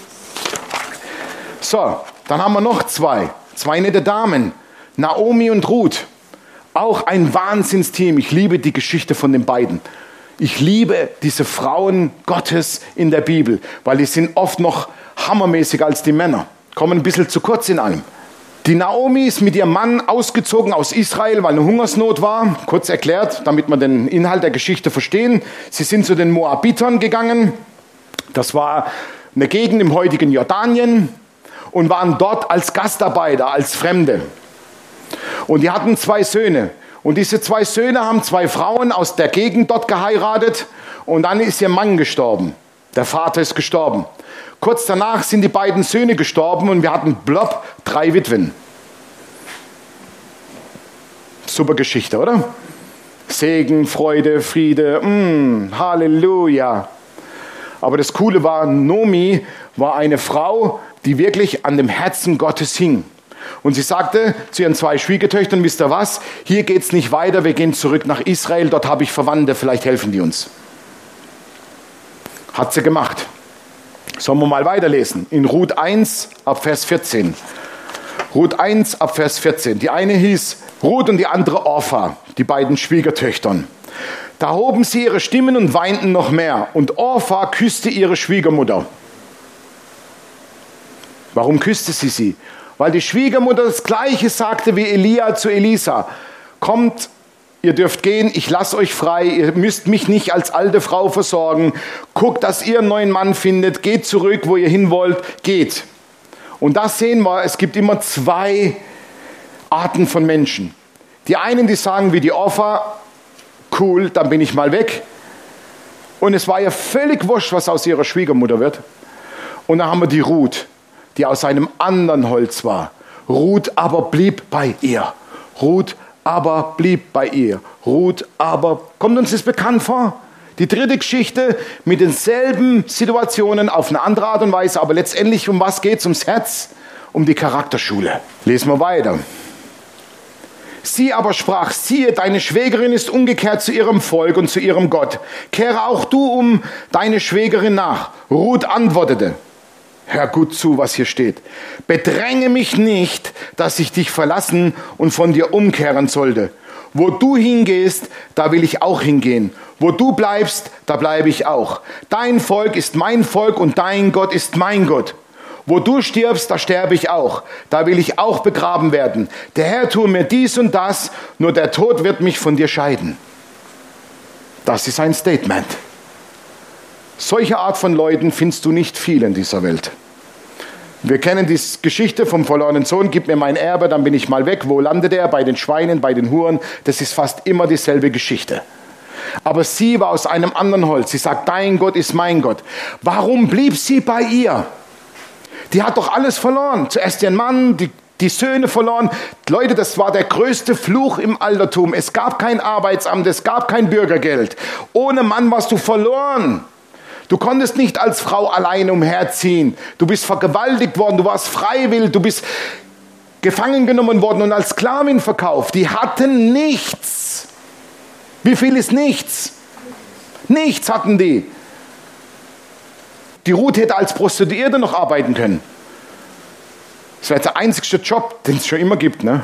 So, dann haben wir noch zwei. Zwei nette Damen. Naomi und Ruth. Auch ein Wahnsinnsteam. Ich liebe die Geschichte von den beiden. Ich liebe diese Frauen Gottes in der Bibel, weil die sind oft noch hammermäßiger als die Männer. Kommen ein bisschen zu kurz in allem. Die Naomi ist mit ihrem Mann ausgezogen aus Israel, weil eine Hungersnot war. Kurz erklärt, damit wir den Inhalt der Geschichte verstehen. Sie sind zu den Moabitern gegangen. Das war eine Gegend im heutigen Jordanien. Und waren dort als Gastarbeiter, als Fremde. Und die hatten zwei Söhne. Und diese zwei Söhne haben zwei Frauen aus der Gegend dort geheiratet. Und dann ist ihr Mann gestorben. Der Vater ist gestorben. Kurz danach sind die beiden Söhne gestorben und wir hatten blopp drei Witwen. Super Geschichte, oder? Segen, Freude, Friede, mm, Halleluja. Aber das Coole war, Nomi war eine Frau, die wirklich an dem Herzen Gottes hing. Und sie sagte zu ihren zwei Schwiegertöchtern, wisst ihr was, hier geht es nicht weiter, wir gehen zurück nach Israel, dort habe ich Verwandte, vielleicht helfen die uns. Hat sie gemacht. Sollen wir mal weiterlesen? In Ruth eins ab Vers vierzehn. Ruth eins ab Vers vierzehn. Die eine hieß Ruth und die andere Orpha, die beiden Schwiegertöchtern. Da hoben sie ihre Stimmen und weinten noch mehr. Und Orpha küsste ihre Schwiegermutter. Warum küsste sie sie? Weil die Schwiegermutter das Gleiche sagte wie Elia zu Elisa. Kommt, ihr dürft gehen, ich lasse euch frei, ihr müsst mich nicht als alte Frau versorgen. Guckt, dass ihr einen neuen Mann findet, geht zurück, wo ihr hin wollt, geht. Und das sehen wir, es gibt immer zwei Arten von Menschen. Die einen, die sagen wie die Orpha, cool, dann bin ich mal weg. Und es war ja völlig wurscht, was aus ihrer Schwiegermutter wird. Und dann haben wir die Ruth, die aus einem anderen Holz war. Ruth aber blieb bei ihr. Ruth aber blieb bei ihr. Ruth aber, kommt uns das bekannt vor? Die dritte Geschichte mit denselben Situationen auf eine andere Art und Weise, aber letztendlich um was geht es? Ums Herz, um die Charakterschule. Lesen wir weiter. Sie aber sprach, siehe, deine Schwägerin ist umgekehrt zu ihrem Volk und zu ihrem Gott. Kehre auch du um deine Schwägerin nach. Ruth antwortete, hör gut zu, was hier steht. Bedränge mich nicht, dass ich dich verlassen und von dir umkehren sollte. Wo du hingehst, da will ich auch hingehen. Wo du bleibst, da bleibe ich auch. Dein Volk ist mein Volk und dein Gott ist mein Gott. Wo du stirbst, da sterbe ich auch. Da will ich auch begraben werden. Der Herr tue mir dies und das, nur der Tod wird mich von dir scheiden. Das ist ein Statement. Solche Art von Leuten findest du nicht viel in dieser Welt. Wir kennen die Geschichte vom verlorenen Sohn, gib mir mein Erbe, dann bin ich mal weg. Wo landet er? Bei den Schweinen, bei den Huren. Das ist fast immer dieselbe Geschichte. Aber sie war aus einem anderen Holz. Sie sagt, dein Gott ist mein Gott. Warum blieb sie bei ihr? Die hat doch alles verloren. Zuerst ihren Mann, die, die Söhne verloren. Leute, das war der größte Fluch im Altertum. Es gab kein Arbeitsamt, es gab kein Bürgergeld. Ohne Mann warst du verloren. Du konntest nicht als Frau allein umherziehen. Du bist vergewaltigt worden, du warst freiwillig, du bist gefangen genommen worden und als Sklavin verkauft. Die hatten nichts. Wie viel ist nichts? Nichts hatten die. Die Ruth hätte als Prostituierte noch arbeiten können. Das wäre der einzigste Job, den es schon immer gibt, ne?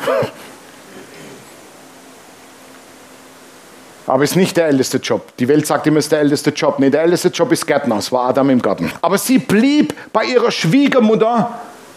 Aber es ist nicht der älteste Job. Die Welt sagt immer, es ist der älteste Job. Nee, der älteste Job ist Gärtner. Es war Adam im Garten. Aber sie blieb bei ihrer Schwiegermutter.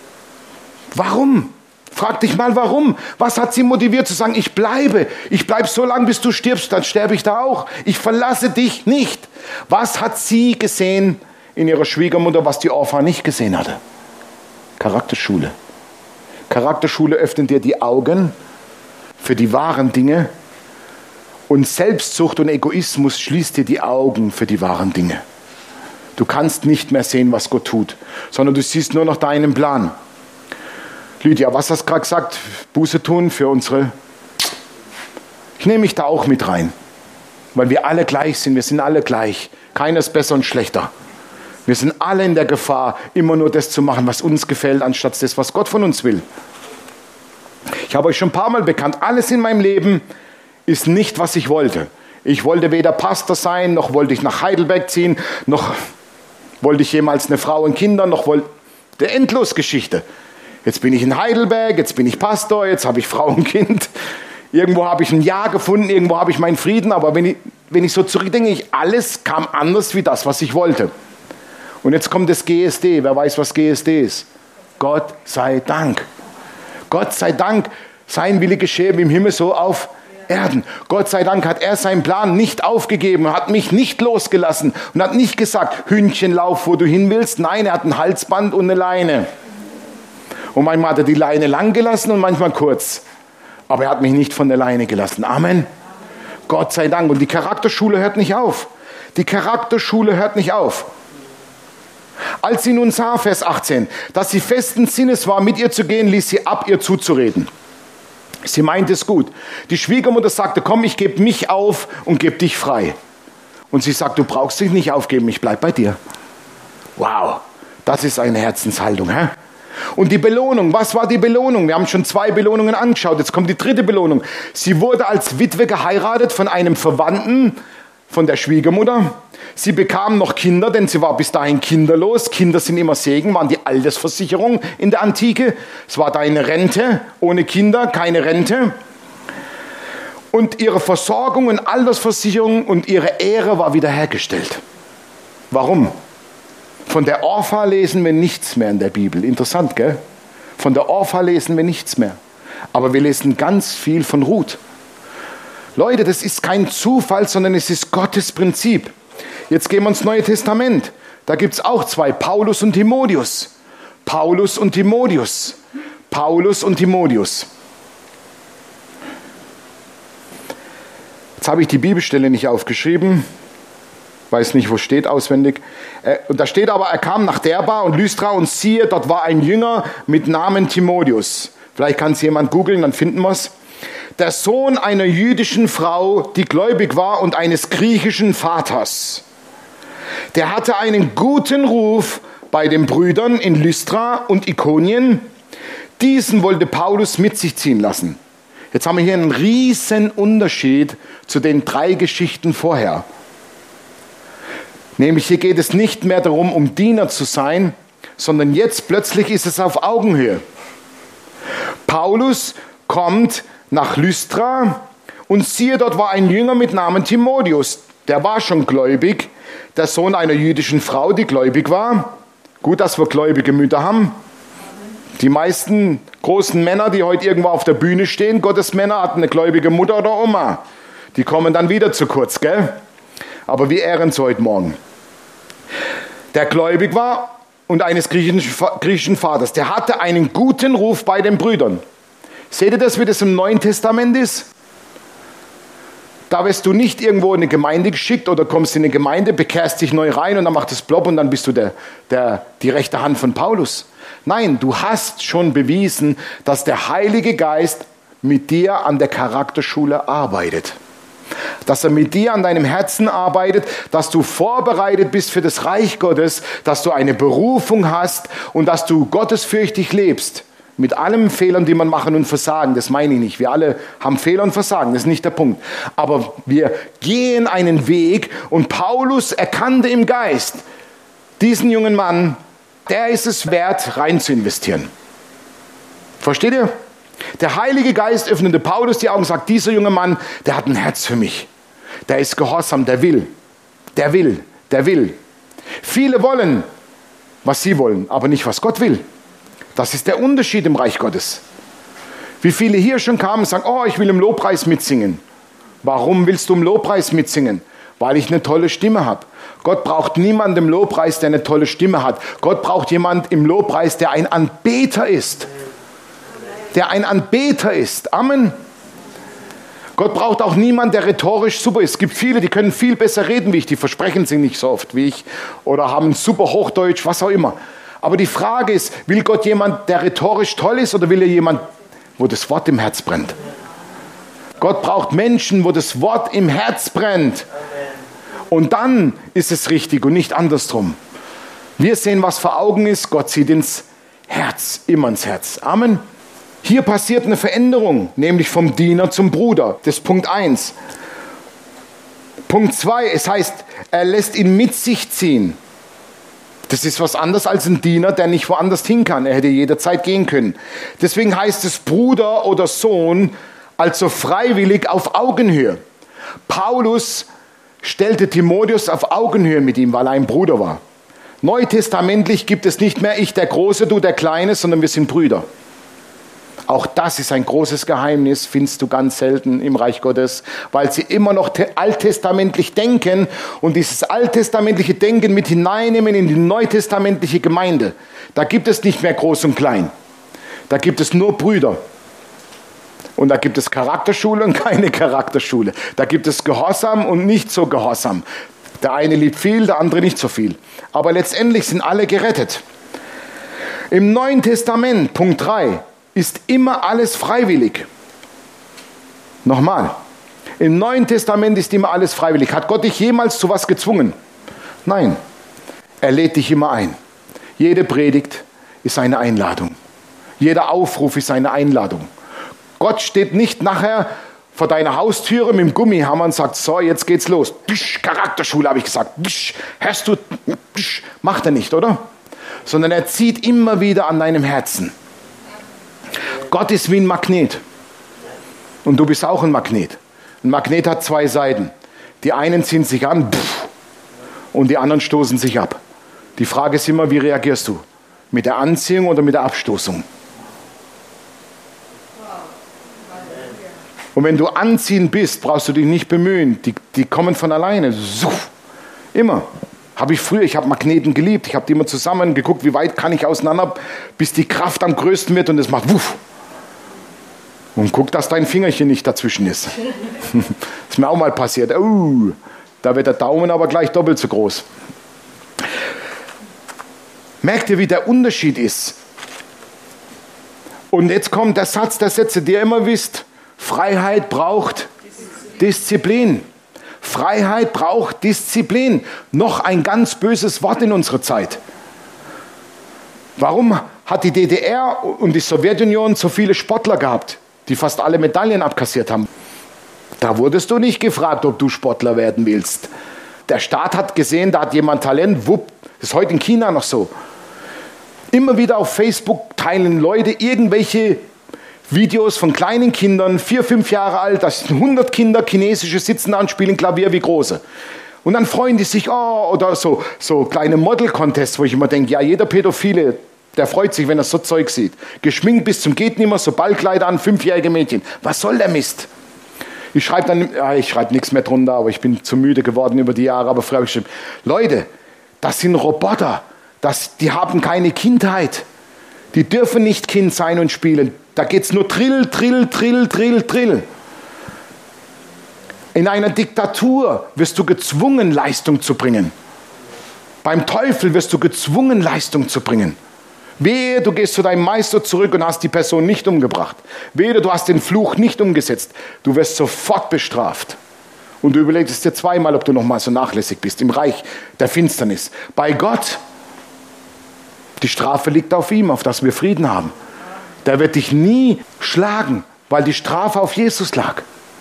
Warum? Frag dich mal, warum? Was hat sie motiviert zu sagen, ich bleibe. Ich bleibe so lange, bis du stirbst, dann sterbe ich da auch. Ich verlasse dich nicht. Was hat sie gesehen in ihrer Schwiegermutter, was die Orpha nicht gesehen hatte? Charakterschule. Charakterschule öffnet dir die Augen für die wahren Dinge. Und Selbstsucht und Egoismus schließt dir die Augen für die wahren Dinge. Du kannst nicht mehr sehen, was Gott tut, sondern du siehst nur noch deinen Plan. Lydia, was hast du gerade gesagt? Buße tun für unsere... Ich nehme mich da auch mit rein, weil wir alle gleich sind. Wir sind alle gleich. Keiner ist besser und schlechter. Wir sind alle in der Gefahr, immer nur das zu machen, was uns gefällt, anstatt das, was Gott von uns will. Ich habe euch schon ein paar Mal bekannt, alles in meinem Leben ist nicht, was ich wollte. Ich wollte weder Pastor sein, noch wollte ich nach Heidelberg ziehen, noch wollte ich jemals eine Frau und Kinder, noch wollte... Der Endlosgeschichte. Jetzt bin ich in Heidelberg, jetzt bin ich Pastor, jetzt habe ich Frau und Kind. Irgendwo habe ich ein Ja gefunden, irgendwo habe ich meinen Frieden. Aber wenn ich, wenn ich so zurückdenke, ich, alles kam anders wie das, was ich wollte. Und jetzt kommt das G S D. Wer weiß, was G S D ist? Gott sei Dank. Gott sei Dank, sein Wille geschehe wie im Himmel so auf Erden. Gott sei Dank hat er seinen Plan nicht aufgegeben, hat mich nicht losgelassen und hat nicht gesagt, Hündchen, lauf, wo du hin willst. Nein, er hat ein Halsband und eine Leine. Und manchmal hat er die Leine lang gelassen und manchmal kurz. Aber er hat mich nicht von der Leine gelassen. Amen. Gott sei Dank. Und die Charakterschule hört nicht auf. Die Charakterschule hört nicht auf. Als sie nun sah, Vers achtzehn, dass sie festen Sinnes war, mit ihr zu gehen, ließ sie ab, ihr zuzureden. Sie meinte es gut. Die Schwiegermutter sagte, komm, ich gebe mich auf und gebe dich frei. Und sie sagt, du brauchst dich nicht aufgeben, ich bleib bei dir. Wow, das ist eine Herzenshaltung. Hä? Und die Belohnung, was war die Belohnung? Wir haben schon zwei Belohnungen angeschaut, jetzt kommt die dritte Belohnung. Sie wurde als Witwe geheiratet von einem Verwandten von der Schwiegermutter. Sie bekam noch Kinder, denn sie war bis dahin kinderlos. Kinder sind immer Segen, waren die Altersversicherung in der Antike. Es war deine Rente, ohne Kinder keine Rente. Und ihre Versorgung und Altersversicherung und ihre Ehre war wiederhergestellt. Warum? Von der Orpha lesen wir nichts mehr in der Bibel. Interessant, gell? Von der Orpha lesen wir nichts mehr. Aber wir lesen ganz viel von Ruth. Leute, das ist kein Zufall, sondern es ist Gottes Prinzip. Jetzt gehen wir ins Neue Testament. Da gibt es auch zwei, Paulus und Timotheus. Paulus und Timotheus. Paulus und Timotheus. Jetzt habe ich die Bibelstelle nicht aufgeschrieben. Weiß nicht, wo steht auswendig. Und da steht aber, er kam nach Derba und Lystra und siehe, dort war ein Jünger mit Namen Timotheus. Vielleicht kann es jemand googeln, dann finden wir es. Der Sohn einer jüdischen Frau, die gläubig war und eines griechischen Vaters. Der hatte einen guten Ruf bei den Brüdern in Lystra und Ikonien. Diesen wollte Paulus mit sich ziehen lassen. Jetzt haben wir hier einen riesen Unterschied zu den drei Geschichten vorher. Nämlich hier geht es nicht mehr darum, um Diener zu sein, sondern jetzt plötzlich ist es auf Augenhöhe. Paulus kommt nach Lystra und siehe, dort war ein Jünger mit Namen Timotheus. Der war schon gläubig, der Sohn einer jüdischen Frau, die gläubig war. Gut, dass wir gläubige Mütter haben. Die meisten großen Männer, die heute irgendwo auf der Bühne stehen, Gottesmänner, hatten eine gläubige Mutter oder Oma. Die kommen dann wieder zu kurz, gell? Aber wir ehren sie heute Morgen. Der gläubig war und eines griechischen Vaters. Der hatte einen guten Ruf bei den Brüdern. Seht ihr das, wie das im Neuen Testament ist? Da wirst du nicht irgendwo in eine Gemeinde geschickt oder kommst in eine Gemeinde, bekehrst dich neu rein und dann macht es plopp und dann bist du der, der, die rechte Hand von Paulus. Nein, du hast schon bewiesen, dass der Heilige Geist mit dir an der Charakterschule arbeitet. Dass er mit dir an deinem Herzen arbeitet, dass du vorbereitet bist für das Reich Gottes, dass du eine Berufung hast und dass du gottesfürchtig lebst. Mit allen Fehlern, die man machen und versagen, das meine ich nicht. Wir alle haben Fehler und Versagen, das ist nicht der Punkt. Aber wir gehen einen Weg und Paulus erkannte im Geist, diesen jungen Mann, der ist es wert, rein zu investieren. Versteht ihr? Der Heilige Geist öffnete Paulus die Augen und sagt, dieser junge Mann, der hat ein Herz für mich. Der ist gehorsam, der will. Der will, der will. Viele wollen, was sie wollen, aber nicht, was Gott will. Das ist der Unterschied im Reich Gottes. Wie viele hier schon kamen und sagen, oh, ich will im Lobpreis mitsingen. Warum willst du im Lobpreis mitsingen? Weil ich eine tolle Stimme habe. Gott braucht niemanden im Lobpreis, der eine tolle Stimme hat. Gott braucht jemanden im Lobpreis, der ein Anbeter ist. Der ein Anbeter ist. Amen. Gott braucht auch niemanden, der rhetorisch super ist. Es gibt viele, die können viel besser reden wie ich, die versprechen sie nicht so oft wie ich oder haben super Hochdeutsch, was auch immer. Aber die Frage ist, will Gott jemand, der rhetorisch toll ist, oder will er jemand, wo das Wort im Herz brennt? Gott braucht Menschen, wo das Wort im Herz brennt. Und dann ist es richtig und nicht andersrum. Wir sehen, was vor Augen ist. Gott sieht ins Herz, immer ins Herz. Amen. Hier passiert eine Veränderung, nämlich vom Diener zum Bruder. Das ist Punkt eins. Punkt zwei, es heißt, er lässt ihn mit sich ziehen. Das ist was anderes als ein Diener, der nicht woanders hin kann. Er hätte jederzeit gehen können. Deswegen heißt es Bruder oder Sohn, also freiwillig auf Augenhöhe. Paulus stellte Timotheus auf Augenhöhe mit ihm, weil er ein Bruder war. Neutestamentlich gibt es nicht mehr ich der Große, du der Kleine, sondern wir sind Brüder. Auch das ist ein großes Geheimnis, findest du ganz selten im Reich Gottes, weil sie immer noch alttestamentlich denken und dieses alttestamentliche Denken mit hineinnehmen in die neutestamentliche Gemeinde. Da gibt es nicht mehr Groß und Klein. Da gibt es nur Brüder. Und da gibt es Charakterschule und keine Charakterschule. Da gibt es Gehorsam und nicht so Gehorsam. Der eine liebt viel, der andere nicht so viel. Aber letztendlich sind alle gerettet. Im Neuen Testament, Punkt drei, ist immer alles freiwillig. Nochmal. Im Neuen Testament ist immer alles freiwillig. Hat Gott dich jemals zu was gezwungen? Nein. Er lädt dich immer ein. Jede Predigt ist eine Einladung. Jeder Aufruf ist eine Einladung. Gott steht nicht nachher vor deiner Haustüre mit dem Gummihammer und sagt, so, jetzt geht's los. Psch, Charakterschule, habe ich gesagt. Psch, hörst du? Psch, macht er nicht, oder? Sondern er zieht immer wieder an deinem Herzen. Gott ist wie ein Magnet. Und du bist auch ein Magnet. Ein Magnet hat zwei Seiten. Die einen ziehen sich an pff, und die anderen stoßen sich ab. Die Frage ist immer, wie reagierst du? Mit der Anziehung oder mit der Abstoßung? Und wenn du anziehend bist, brauchst du dich nicht bemühen. Die, die kommen von alleine. Suff. Immer. Habe ich früher, ich habe Magneten geliebt. Ich habe die immer zusammen geguckt, wie weit kann ich auseinander, bis die Kraft am größten wird und es macht wuff. Und guck, dass dein Fingerchen nicht dazwischen ist. Das ist mir auch mal passiert. Uh, da wird der Daumen aber gleich doppelt so groß. Merkt ihr, wie der Unterschied ist? Und jetzt kommt der Satz der Sätze, die ihr immer wisst. Freiheit braucht Disziplin. Freiheit braucht Disziplin. Noch ein ganz böses Wort in unserer Zeit. Warum hat die D D R und die Sowjetunion so viele Sportler gehabt, die fast alle Medaillen abkassiert haben? Da wurdest du nicht gefragt, ob du Sportler werden willst. Der Staat hat gesehen, da hat jemand Talent, wupp, das ist heute in China noch so. Immer wieder auf Facebook teilen Leute irgendwelche Videos von kleinen Kindern, vier, fünf Jahre alt, da sind hundert Kinder, chinesische, sitzen da und spielen Klavier wie große. Und dann freuen die sich, oh, oder so, so kleine Model-Contests, wo ich immer denke, ja, jeder Pädophile, der freut sich, wenn er so Zeug sieht. Geschminkt bis zum Gehtnimmer, so Ballkleider an, fünfjährige Mädchen. Was soll der Mist? Ich schreibe dann, ja, ich schreibe nichts mehr drunter, aber ich bin zu müde geworden über die Jahre, aber früher habe ich geschrieben, Leute, das sind Roboter, das, die haben keine Kindheit. Die dürfen nicht Kind sein und spielen. Da geht es nur Trill, Trill, Trill, Trill, Trill. In einer Diktatur wirst du gezwungen, Leistung zu bringen. Beim Teufel wirst du gezwungen, Leistung zu bringen. Wehe, du gehst zu deinem Meister zurück und hast die Person nicht umgebracht. Wehe, du hast den Fluch nicht umgesetzt. Du wirst sofort bestraft. Und du überlegst dir zweimal, ob du noch mal so nachlässig bist im Reich der Finsternis. Bei Gott, die Strafe liegt auf ihm, auf dass wir Frieden haben. Der wird dich nie schlagen, weil die Strafe auf Jesus lag.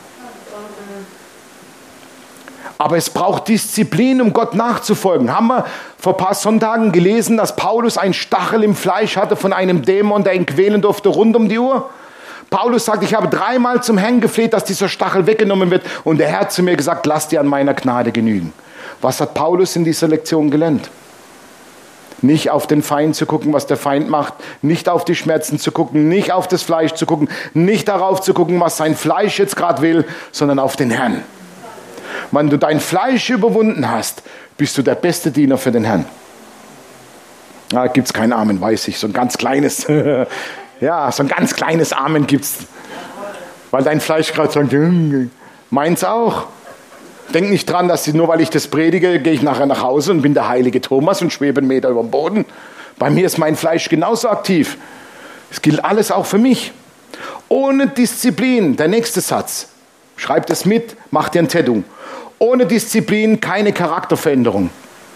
Aber es braucht Disziplin, um Gott nachzufolgen. Haben wir vor ein paar Sonntagen gelesen, dass Paulus einen Stachel im Fleisch hatte von einem Dämon, der ihn quälen durfte rund um die Uhr? Paulus sagt, ich habe dreimal zum Herrn gefleht, dass dieser Stachel weggenommen wird. Und der Herr hat zu mir gesagt, lass dir an meiner Gnade genügen. Was hat Paulus in dieser Lektion gelernt? Nicht auf den Feind zu gucken, was der Feind macht, nicht auf die Schmerzen zu gucken, nicht auf das Fleisch zu gucken, nicht darauf zu gucken, was sein Fleisch jetzt gerade will, sondern auf den Herrn. Wenn du dein Fleisch überwunden hast, bist du der beste Diener für den Herrn. Da gibt es kein Amen, weiß ich, so ein ganz kleines, ja, so ein ganz kleines Amen gibt es. Weil dein Fleisch gerade sagt, meins auch. Denk nicht dran, dass nur weil ich das predige, gehe ich nachher nach Hause und bin der heilige Thomas und schwebe einen Meter über dem Boden. Bei mir ist mein Fleisch genauso aktiv. Es gilt alles auch für mich. Ohne Disziplin, der nächste Satz, schreib das mit, mach dir ein Tattoo. Ohne Disziplin keine Charakterveränderung.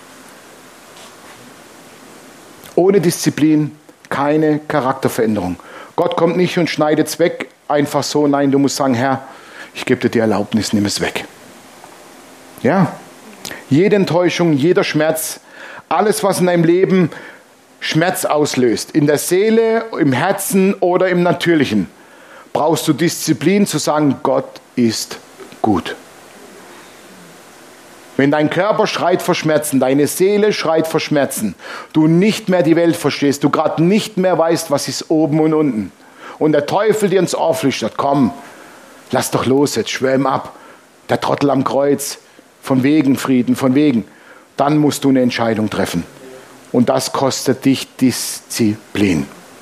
Ohne Disziplin keine Charakterveränderung. Gott kommt nicht und schneidet es weg, einfach so. Nein, du musst sagen, Herr, ich gebe dir die Erlaubnis, nimm es weg. Ja, jede Enttäuschung, jeder Schmerz, alles, was in deinem Leben Schmerz auslöst, in der Seele, im Herzen oder im Natürlichen, brauchst du Disziplin zu sagen, Gott ist gut. Wenn dein Körper schreit vor Schmerzen, deine Seele schreit vor Schmerzen, du nicht mehr die Welt verstehst, du gerade nicht mehr weißt, was ist oben und unten, und der Teufel dir ins Ohr flüstert, komm, lass doch los jetzt, schwör ihm ab, der Trottel am Kreuz, von wegen Frieden, von wegen, dann musst du eine Entscheidung treffen. Und das kostet dich Disziplin.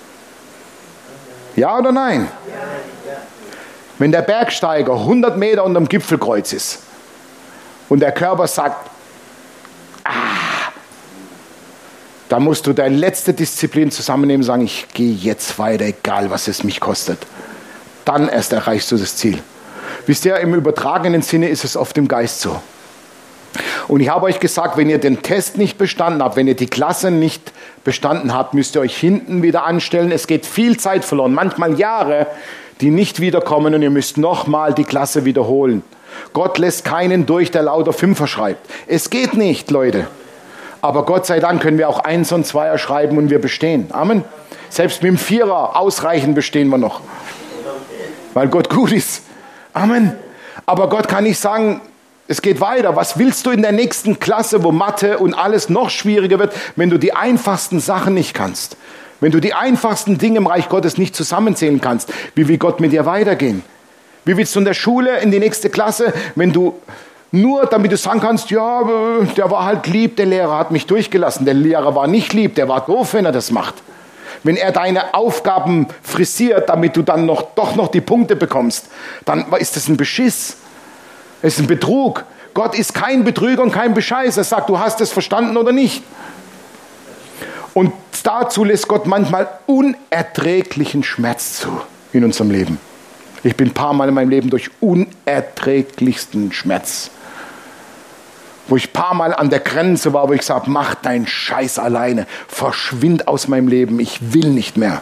Ja oder nein? Wenn der Bergsteiger hundert Meter unterm Gipfelkreuz ist und der Körper sagt, ah, da musst du deine letzte Disziplin zusammennehmen und sagen, ich gehe jetzt weiter, egal was es mich kostet. Dann erst erreichst du das Ziel. Wisst ihr, im übertragenen Sinne ist es oft im Geist so. Und ich habe euch gesagt, wenn ihr den Test nicht bestanden habt, wenn ihr die Klasse nicht bestanden habt, müsst ihr euch hinten wieder anstellen. Es geht viel Zeit verloren, manchmal Jahre, die nicht wiederkommen, und ihr müsst nochmal die Klasse wiederholen. Gott lässt keinen durch, der lauter Fünfer schreibt. Es geht nicht, Leute. Aber Gott sei Dank können wir auch Eins und Zweier schreiben und wir bestehen. Amen. Selbst mit dem Vierer ausreichend bestehen wir noch. Weil Gott gut ist. Amen. Aber Gott kann nicht sagen, es geht weiter. Was willst du in der nächsten Klasse, wo Mathe und alles noch schwieriger wird, wenn du die einfachsten Sachen nicht kannst? Wenn du die einfachsten Dinge im Reich Gottes nicht zusammenzählen kannst, wie will Gott mit dir weitergehen? Wie willst du in der Schule in die nächste Klasse, wenn du nur, damit du sagen kannst, ja, der war halt lieb, der Lehrer hat mich durchgelassen. Der Lehrer war nicht lieb, der war doof, wenn er das macht. Wenn er deine Aufgaben frisiert, damit du dann noch, doch noch die Punkte bekommst, dann ist das ein Beschiss. Es ist ein Betrug. Gott ist kein Betrüger und kein Bescheißer. Er sagt, du hast es verstanden oder nicht. Und dazu lässt Gott manchmal unerträglichen Schmerz zu in unserem Leben. Ich bin ein paar Mal in meinem Leben durch unerträglichsten Schmerz. Wo ich ein paar Mal an der Grenze war, wo ich sage, mach deinen Scheiß alleine. Verschwind aus meinem Leben, ich will nicht mehr.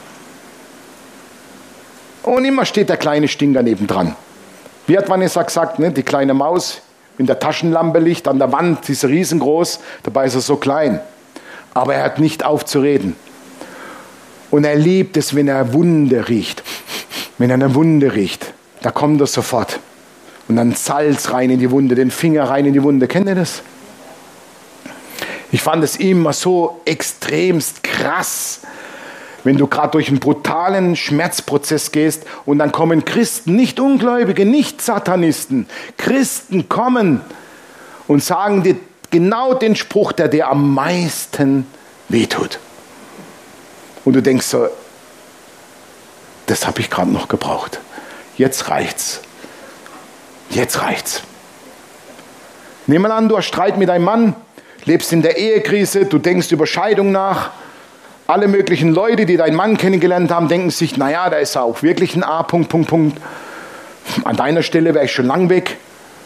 Und immer steht der kleine Stinker nebendran. Wie hat Vanessa gesagt, ne? Die kleine Maus in der Taschenlampe liegt an der Wand, die ist riesengroß, dabei ist er so klein. Aber er hört nicht auf zu reden. Und er liebt es, wenn er Wunde riecht. Wenn er eine Wunde riecht, da kommt er sofort. Und dann Salz rein in die Wunde, den Finger rein in die Wunde. Kennt ihr das? Ich fand es immer so extremst krass, wenn du gerade durch einen brutalen Schmerzprozess gehst und dann kommen Christen, nicht Ungläubige, nicht Satanisten, Christen kommen und sagen dir genau den Spruch, der dir am meisten wehtut. Und du denkst so, das habe ich gerade noch gebraucht. Jetzt reicht's. Jetzt reicht's. Nehmen wir an, du hast Streit mit deinem Mann, lebst in der Ehekrise, du denkst über Scheidung nach. Alle möglichen Leute, die deinen Mann kennengelernt haben, denken sich, naja, da ist er auch wirklich ein A, Punkt, Punkt, Punkt. An deiner Stelle wäre ich schon lang weg.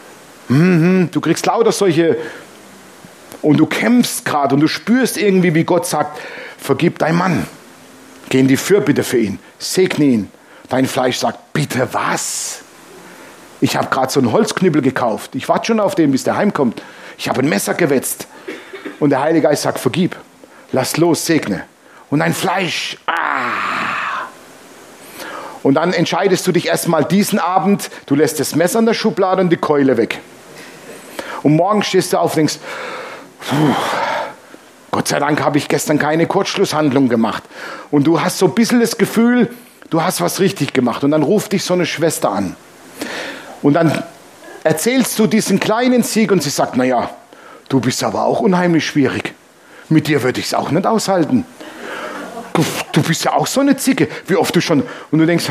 Mhm, du kriegst lauter solche, und du kämpfst gerade und du spürst irgendwie, wie Gott sagt, vergib dein Mann. Geh in die Fürbitte für ihn, segne ihn. Dein Fleisch sagt, bitte was? Ich habe gerade so einen Holzknüppel gekauft. Ich warte schon auf den, bis der heimkommt. Ich habe ein Messer gewetzt. Und der Heilige Geist sagt, vergib. Lass los, segne. Und dein Fleisch, ah. Und dann entscheidest du dich erstmal diesen Abend, du lässt das Messer in der Schublade und die Keule weg. Und morgen stehst du auf und denkst, puh, Gott sei Dank habe ich gestern keine Kurzschlusshandlung gemacht. Und du hast so ein bisschen das Gefühl, du hast was richtig gemacht. Und dann ruft dich so eine Schwester an. Und dann erzählst du diesen kleinen Sieg und sie sagt, naja, du bist aber auch unheimlich schwierig. Mit dir würde ich es auch nicht aushalten. Du, du bist ja auch so eine Zicke. Wie oft du schon... Und du denkst,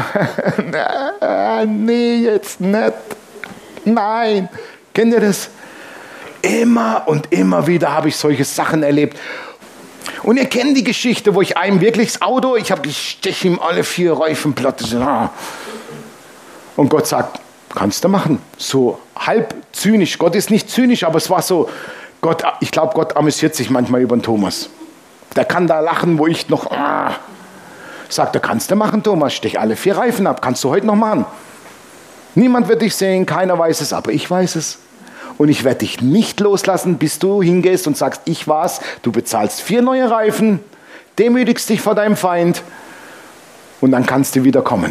nee, jetzt nicht. Nein. Kennt ihr das? Immer und immer wieder habe ich solche Sachen erlebt. Und ihr kennt die Geschichte, wo ich einem wirklich das Auto, ich habe gestech ihm alle vier Reifen platt. Und Gott sagt, kannst du machen. So halb zynisch. Gott ist nicht zynisch, aber es war so, Gott, ich glaube, Gott amüsiert sich manchmal über den Thomas. Der kann da lachen, wo ich noch, ah, sagt er, kannst du machen, Thomas, stech alle vier Reifen ab, kannst du heute noch machen. Niemand wird dich sehen, keiner weiß es, aber ich weiß es. Und ich werde dich nicht loslassen, bis du hingehst und sagst, ich war's, du bezahlst vier neue Reifen, demütigst dich vor deinem Feind und dann kannst du wieder kommen.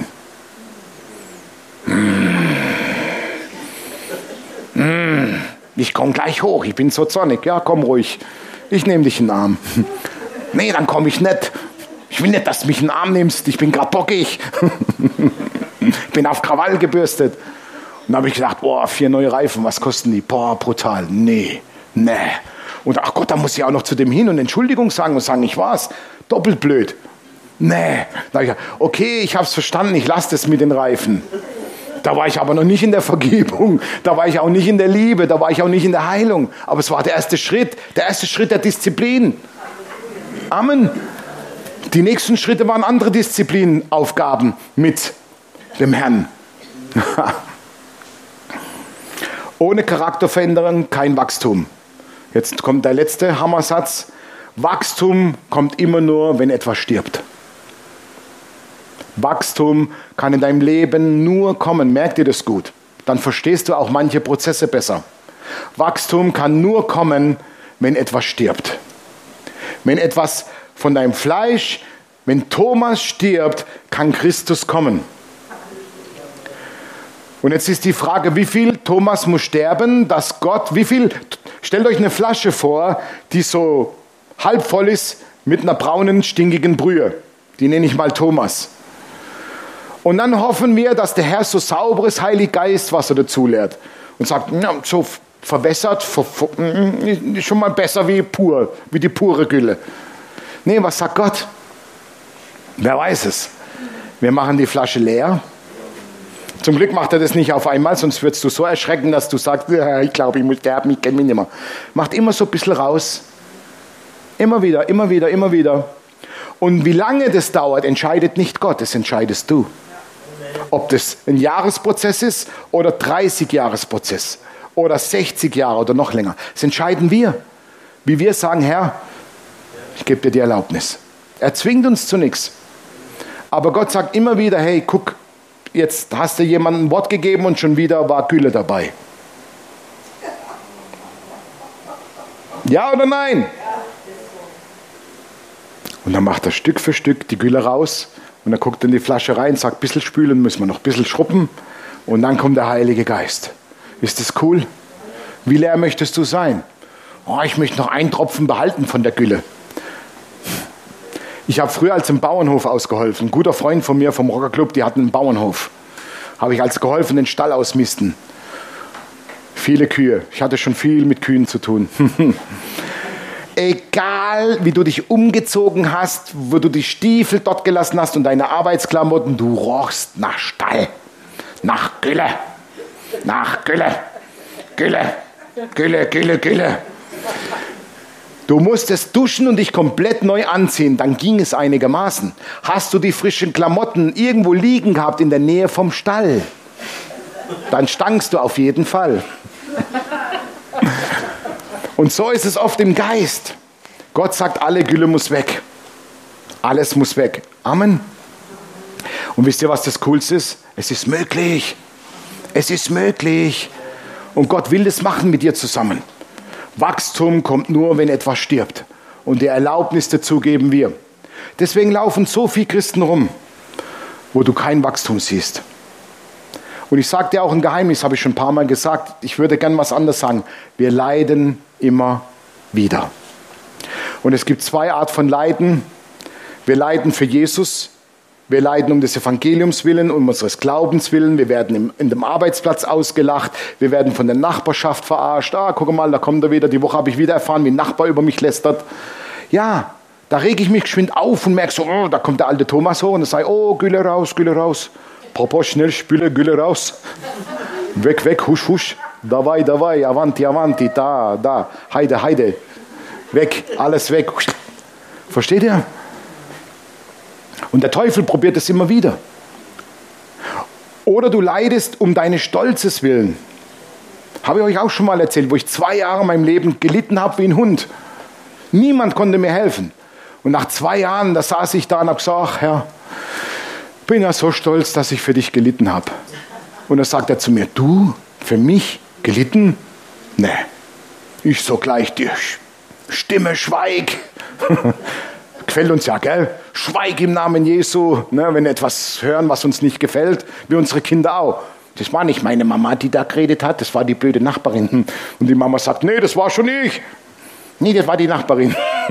Ich komme gleich hoch, ich bin so zornig. Ja, komm ruhig, ich nehme dich in den Arm. Nee, dann komme ich nicht. Ich will nicht, dass du mich in den Arm nimmst, ich bin gerade bockig. Ich bin auf Krawall gebürstet. Und dann habe ich gedacht, boah, vier neue Reifen, was kosten die? Boah, brutal. Nee, nee. Und ach Gott, da muss ich auch noch zu dem hin und Entschuldigung sagen und sagen, ich war's. Doppelt blöd. Nee. Da hab ich gedacht, okay, ich habe es verstanden, ich lasse das mit den Reifen. Da war ich aber noch nicht in der Vergebung, da war ich auch nicht in der Liebe, da war ich auch nicht in der Heilung. Aber es war der erste Schritt, der erste Schritt der Disziplin. Amen. Die nächsten Schritte waren andere Disziplinaufgaben mit dem Herrn. Ohne Charakterveränderung kein Wachstum. Jetzt kommt der letzte Hammersatz. Wachstum kommt immer nur, wenn etwas stirbt. Wachstum kann in deinem Leben nur kommen. Merkt ihr das gut? Dann verstehst du auch manche Prozesse besser. Wachstum kann nur kommen, wenn etwas stirbt. Wenn etwas von deinem Fleisch, wenn Thomas stirbt, kann Christus kommen. Und jetzt ist die Frage, wie viel Thomas muss sterben, dass Gott, wie viel, stellt euch eine Flasche vor, die so halb voll ist mit einer braunen, stinkigen Brühe. Die nenne ich mal Thomas. Und dann hoffen wir, dass der Herr so sauberes Heilig Geist Wasser dazu leert. Und sagt, ja, so verwässert, ver, ver, schon mal besser wie pur, wie die pure Gülle. Nee, was sagt Gott? Wer weiß es? Wir machen die Flasche leer. Zum Glück macht er das nicht auf einmal, sonst würdest du so erschrecken, dass du sagst, ja, ich glaube, ich muss sterben, ich kenne mich nicht mehr. Macht immer so ein bisschen raus. Immer wieder, immer wieder, immer wieder. Und wie lange das dauert, entscheidet nicht Gott, das entscheidest du. Ob das ein Jahresprozess ist oder dreißig-Jahres-Prozess oder sechzig Jahre oder noch länger. Das entscheiden wir. Wie wir sagen, Herr, ich gebe dir die Erlaubnis. Er zwingt uns zu nichts. Aber Gott sagt immer wieder, hey, guck, jetzt hast du jemandem ein Wort gegeben und schon wieder war Gülle dabei. Ja oder nein? Und dann macht er Stück für Stück die Gülle raus und er guckt in die Flasche rein und sagt, ein bisschen spülen müssen wir noch, ein bisschen schrubben und dann kommt der Heilige Geist. Ist das cool? Wie leer möchtest du sein? Oh, ich möchte noch einen Tropfen behalten von der Gülle. Ich habe früher als im Bauernhof ausgeholfen. Ein guter Freund von mir vom Rockerclub, die hatten einen Bauernhof. Habe ich als geholfen, den Stall ausmisten. Viele Kühe. Ich hatte schon viel mit Kühen zu tun. Egal, wie du dich umgezogen hast, wo du die Stiefel dort gelassen hast und deine Arbeitsklamotten, du rochst nach Stall, nach Gülle, nach Gülle, Gülle, Gülle, Gülle, Gülle. Du musstest duschen und dich komplett neu anziehen, dann ging es einigermaßen. Hast du die frischen Klamotten irgendwo liegen gehabt in der Nähe vom Stall, dann stankst du auf jeden Fall. Und so ist es oft im Geist. Gott sagt, alle Gülle muss weg. Alles muss weg. Amen. Und wisst ihr, was das Coolste ist? Es ist möglich. Es ist möglich. Und Gott will das machen mit dir zusammen. Wachstum kommt nur, wenn etwas stirbt. Und die Erlaubnis dazu geben wir. Deswegen laufen so viele Christen rum, wo du kein Wachstum siehst. Und ich sage dir auch ein Geheimnis, habe ich schon ein paar Mal gesagt. Ich würde gern was anderes sagen. Wir leiden immer wieder. Und es gibt zwei Arten von Leiden. Wir leiden für Jesus. Wir leiden um des Evangeliums willen, um unseres Glaubens willen. Wir werden im, in dem Arbeitsplatz ausgelacht. Wir werden von der Nachbarschaft verarscht. Ah, guck mal, da kommt er wieder. Die Woche habe ich wieder erfahren, wie ein Nachbar über mich lästert. Ja, da rege ich mich geschwind auf und merke so, oh, da kommt der alte Thomas hoch und dann sage ich, oh, Gülle raus, Gülle raus. Papa, schnell spüle, Gülle raus. Weg, weg, husch, husch. Davai, davai, avanti, avanti, da, da. Heide, heide. Weg, alles weg. Versteht ihr? Und der Teufel probiert es immer wieder. Oder du leidest um deines Stolzes willen. Habe ich euch auch schon mal erzählt, wo ich zwei Jahre in meinem Leben gelitten habe wie ein Hund. Niemand konnte mir helfen. Und nach zwei Jahren, da saß ich da und habe gesagt, ach Herr, bin ja so stolz, dass ich für dich gelitten habe. Und dann sagt er zu mir, du, für mich gelitten? Nee. Ich so gleich, die Stimme, schweig. Gefällt uns ja, gell? Schweig im Namen Jesu, ne, wenn wir etwas hören, was uns nicht gefällt, wie unsere Kinder auch. Das war nicht meine Mama, die da geredet hat, das war die blöde Nachbarin. Und die Mama sagt, nee, das war schon ich. Nee, das war die Nachbarin.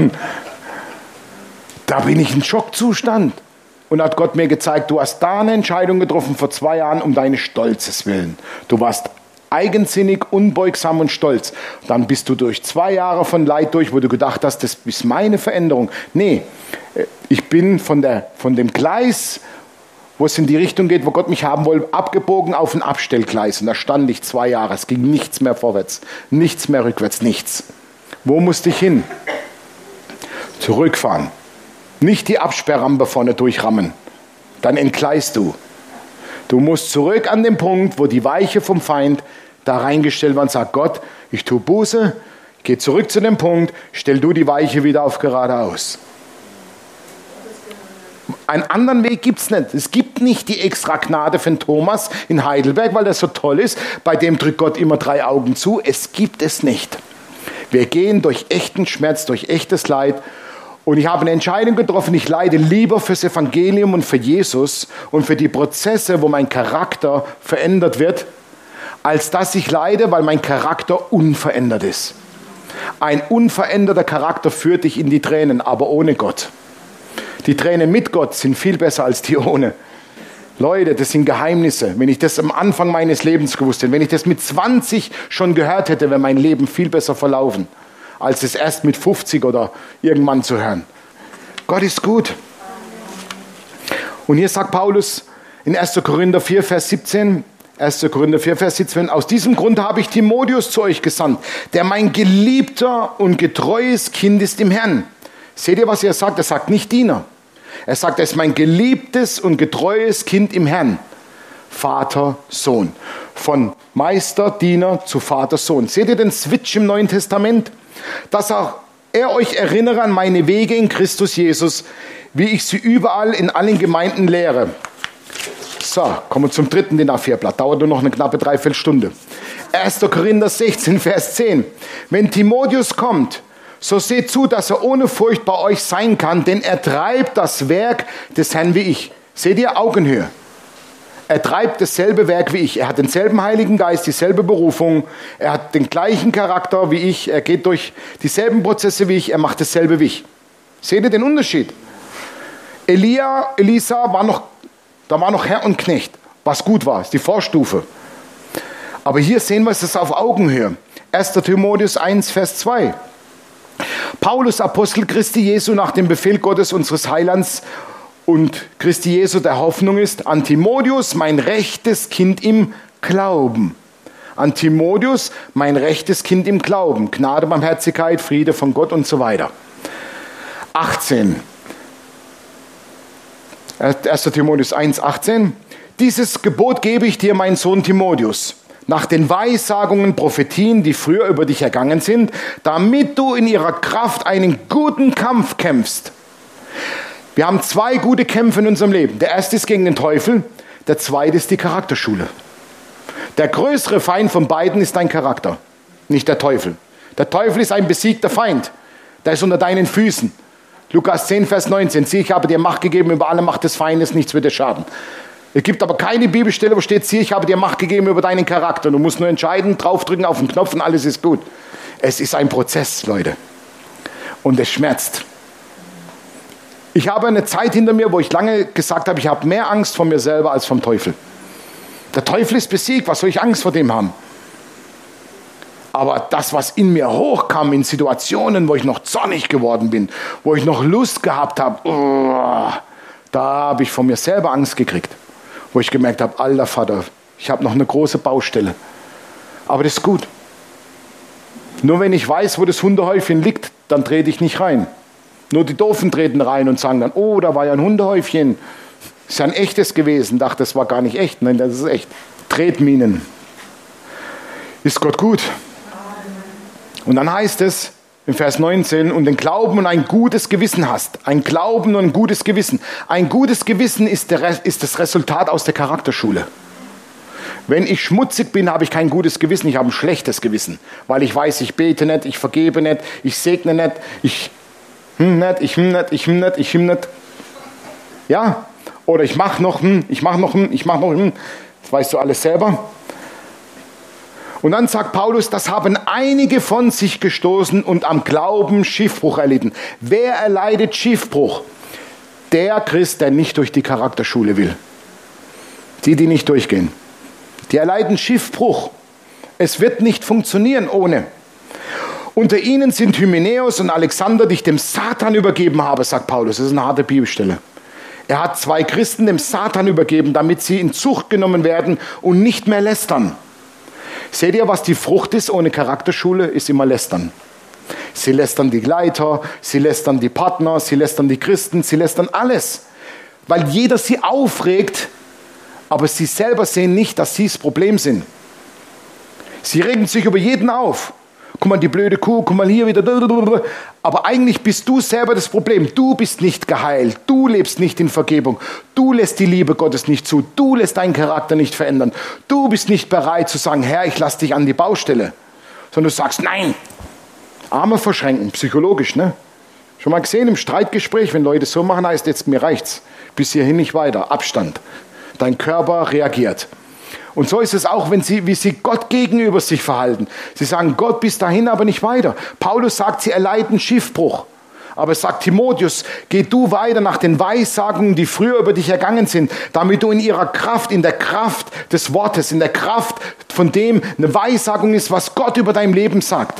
Da bin ich in Schockzustand. Und hat Gott mir gezeigt, du hast da eine Entscheidung getroffen vor zwei Jahren um deines Stolzes willen. Du warst eigensinnig, unbeugsam und stolz. Dann bist du durch zwei Jahre von Leid durch, wo du gedacht hast, das ist meine Veränderung. Nee, ich bin von, der, von dem Gleis, wo es in die Richtung geht, wo Gott mich haben wollte, abgebogen auf ein Abstellgleis. Und da stand ich zwei Jahre. Es ging nichts mehr vorwärts, nichts mehr rückwärts, nichts. Wo musste ich hin? Zurückfahren. Nicht die Absperrrampe vorne durchrammen. Dann entgleist du. Du musst zurück an den Punkt, wo die Weiche vom Feind da reingestellt wird und sagt, Gott, ich tue Buße, geh zurück zu dem Punkt, stell du die Weiche wieder auf geradeaus. Einen anderen Weg gibt es nicht. Es gibt nicht die extra Gnade von Thomas in Heidelberg, weil das so toll ist. Bei dem drückt Gott immer drei Augen zu. Es gibt es nicht. Wir gehen durch echten Schmerz, durch echtes Leid. Und ich habe eine Entscheidung getroffen, ich leide lieber fürs Evangelium und für Jesus und für die Prozesse, wo mein Charakter verändert wird, als dass ich leide, weil mein Charakter unverändert ist. Ein unveränderter Charakter führt dich in die Tränen, aber ohne Gott. Die Tränen mit Gott sind viel besser als die ohne. Leute, das sind Geheimnisse. Wenn ich das am Anfang meines Lebens gewusst hätte, wenn ich das mit zwanzig schon gehört hätte, wäre mein Leben viel besser verlaufen, als es erst mit fünfzig oder irgendwann zu hören. Gott ist gut. Und hier sagt Paulus in erster Korinther vier, Vers siebzehn, erster Korinther vier, Vers siebzehn, aus diesem Grund habe ich Timotheus zu euch gesandt, der mein geliebter und getreues Kind ist im Herrn. Seht ihr, was er sagt? Er sagt nicht Diener. Er sagt, er ist mein geliebtes und getreues Kind im Herrn. Vater, Sohn. Von Meister, Diener zu Vater, Sohn. Seht ihr den Switch im Neuen Testament? Dass auch er euch erinnere an meine Wege in Christus Jesus, wie ich sie überall in allen Gemeinden lehre. So, kommen wir zum dritten D I N A vier Blatt. Dauert nur noch eine knappe Dreiviertelstunde. erster Korinther sechzehn, Vers zehn. Wenn Timotheus kommt, so seht zu, dass er ohne Furcht bei euch sein kann, denn er treibt das Werk des Herrn wie ich. Seht ihr, Augenhöhe. Er treibt dasselbe Werk wie ich. Er hat denselben Heiligen Geist, dieselbe Berufung. Er hat den gleichen Charakter wie ich. Er geht durch dieselben Prozesse wie ich. Er macht dasselbe wie ich. Seht ihr den Unterschied? Elia, Elisa war noch, da war noch Herr und Knecht, was gut war, ist die Vorstufe. Aber hier sehen wir es ist auf Augenhöhe. erster Timotheus eins, Vers zwei. Paulus, Apostel Christi Jesu, nach dem Befehl Gottes, unseres Heilands, und Christi Jesu der Hoffnung ist, an Timotheus, mein rechtes Kind im Glauben. An Timotheus, mein rechtes Kind im Glauben. Gnade, Barmherzigkeit, Friede von Gott und so weiter. achtzehn. erster Timotheus eins, achtzehn. Dieses Gebot gebe ich dir, mein Sohn Timotheus, nach den Weissagungen, Prophetien, die früher über dich ergangen sind, damit du in ihrer Kraft einen guten Kampf kämpfst. Wir haben zwei gute Kämpfe in unserem Leben. Der erste ist gegen den Teufel, der zweite ist die Charakterschule. Der größere Feind von beiden ist dein Charakter, nicht der Teufel. Der Teufel ist ein besiegter Feind, der ist unter deinen Füßen. Lukas zehn, Vers neunzehn, sieh, ich habe dir Macht gegeben über alle Macht des Feindes, nichts wird dir schaden. Es gibt aber keine Bibelstelle, wo steht, sieh, ich habe dir Macht gegeben über deinen Charakter. Du musst nur entscheiden, draufdrücken auf den Knopf und alles ist gut. Es ist ein Prozess, Leute. Und es schmerzt. Ich habe eine Zeit hinter mir, wo ich lange gesagt habe, ich habe mehr Angst vor mir selber als vom Teufel. Der Teufel ist besiegt, was soll ich Angst vor dem haben? Aber das, was in mir hochkam, in Situationen, wo ich noch zornig geworden bin, wo ich noch Lust gehabt habe, oh, da habe ich von mir selber Angst gekriegt. Wo ich gemerkt habe, alter Vater, ich habe noch eine große Baustelle. Aber das ist gut. Nur wenn ich weiß, wo das Hundehäufchen liegt, dann trete ich nicht rein. Nur die Doofen treten rein und sagen dann, oh, da war ja ein Hundehäufchen. Ist ja ein echtes gewesen. Dachte, das war gar nicht echt. Nein, das ist echt. Tretminen. Ist Gott gut? Und dann heißt es im Vers neunzehn, und den Glauben und ein gutes Gewissen hast. Ein Glauben und ein gutes Gewissen. Ein gutes Gewissen ist, der, ist das Resultat aus der Charakterschule. Wenn ich schmutzig bin, habe ich kein gutes Gewissen, ich habe ein schlechtes Gewissen. Weil ich weiß, ich bete nicht, ich vergebe nicht, ich segne nicht, ich hm nicht, ich hm nicht, ich hm nicht, ich hm nicht. Ja? Oder ich mache noch hm, ich mache noch hm, ich mache noch hm. Das weißt du alles selber. Und dann sagt Paulus, das haben einige von sich gestoßen und am Glauben Schiffbruch erlitten. Wer erleidet Schiffbruch? Der Christ, der nicht durch die Charakterschule will. Die, die nicht durchgehen. Die erleiden Schiffbruch. Es wird nicht funktionieren ohne. Unter ihnen sind Hymenäus und Alexander, die ich dem Satan übergeben habe, sagt Paulus. Das ist eine harte Bibelstelle. Er hat zwei Christen dem Satan übergeben, damit sie in Zucht genommen werden und nicht mehr lästern. Seht ihr, was die Frucht ist ohne Charakterschule? Ist immer lästern. Sie lästern die Leiter, sie lästern die Partner, sie lästern die Christen, sie lästern alles. Weil jeder sie aufregt, aber sie selber sehen nicht, dass sie das Problem sind. Sie regen sich über jeden auf. Guck mal, die blöde Kuh, guck mal hier wieder. Aber eigentlich bist du selber das Problem. Du bist nicht geheilt. Du lebst nicht in Vergebung. Du lässt die Liebe Gottes nicht zu. Du lässt deinen Charakter nicht verändern. Du bist nicht bereit zu sagen, Herr, ich lass dich an die Baustelle. Sondern du sagst, nein. Arme verschränken, psychologisch, ne? Schon mal gesehen im Streitgespräch, wenn Leute so machen, heißt jetzt, mir reicht's. Bis hierhin nicht weiter. Abstand. Dein Körper reagiert. Und so ist es auch, wenn sie, wie sie Gott gegenüber sich verhalten. Sie sagen, Gott, bis dahin, aber nicht weiter. Paulus sagt, sie erleiden Schiffbruch. Aber es sagt Timotheus, geh du weiter nach den Weissagungen, die früher über dich ergangen sind, damit du in ihrer Kraft, in der Kraft des Wortes, in der Kraft von dem eine Weissagung ist, was Gott über dein Leben sagt.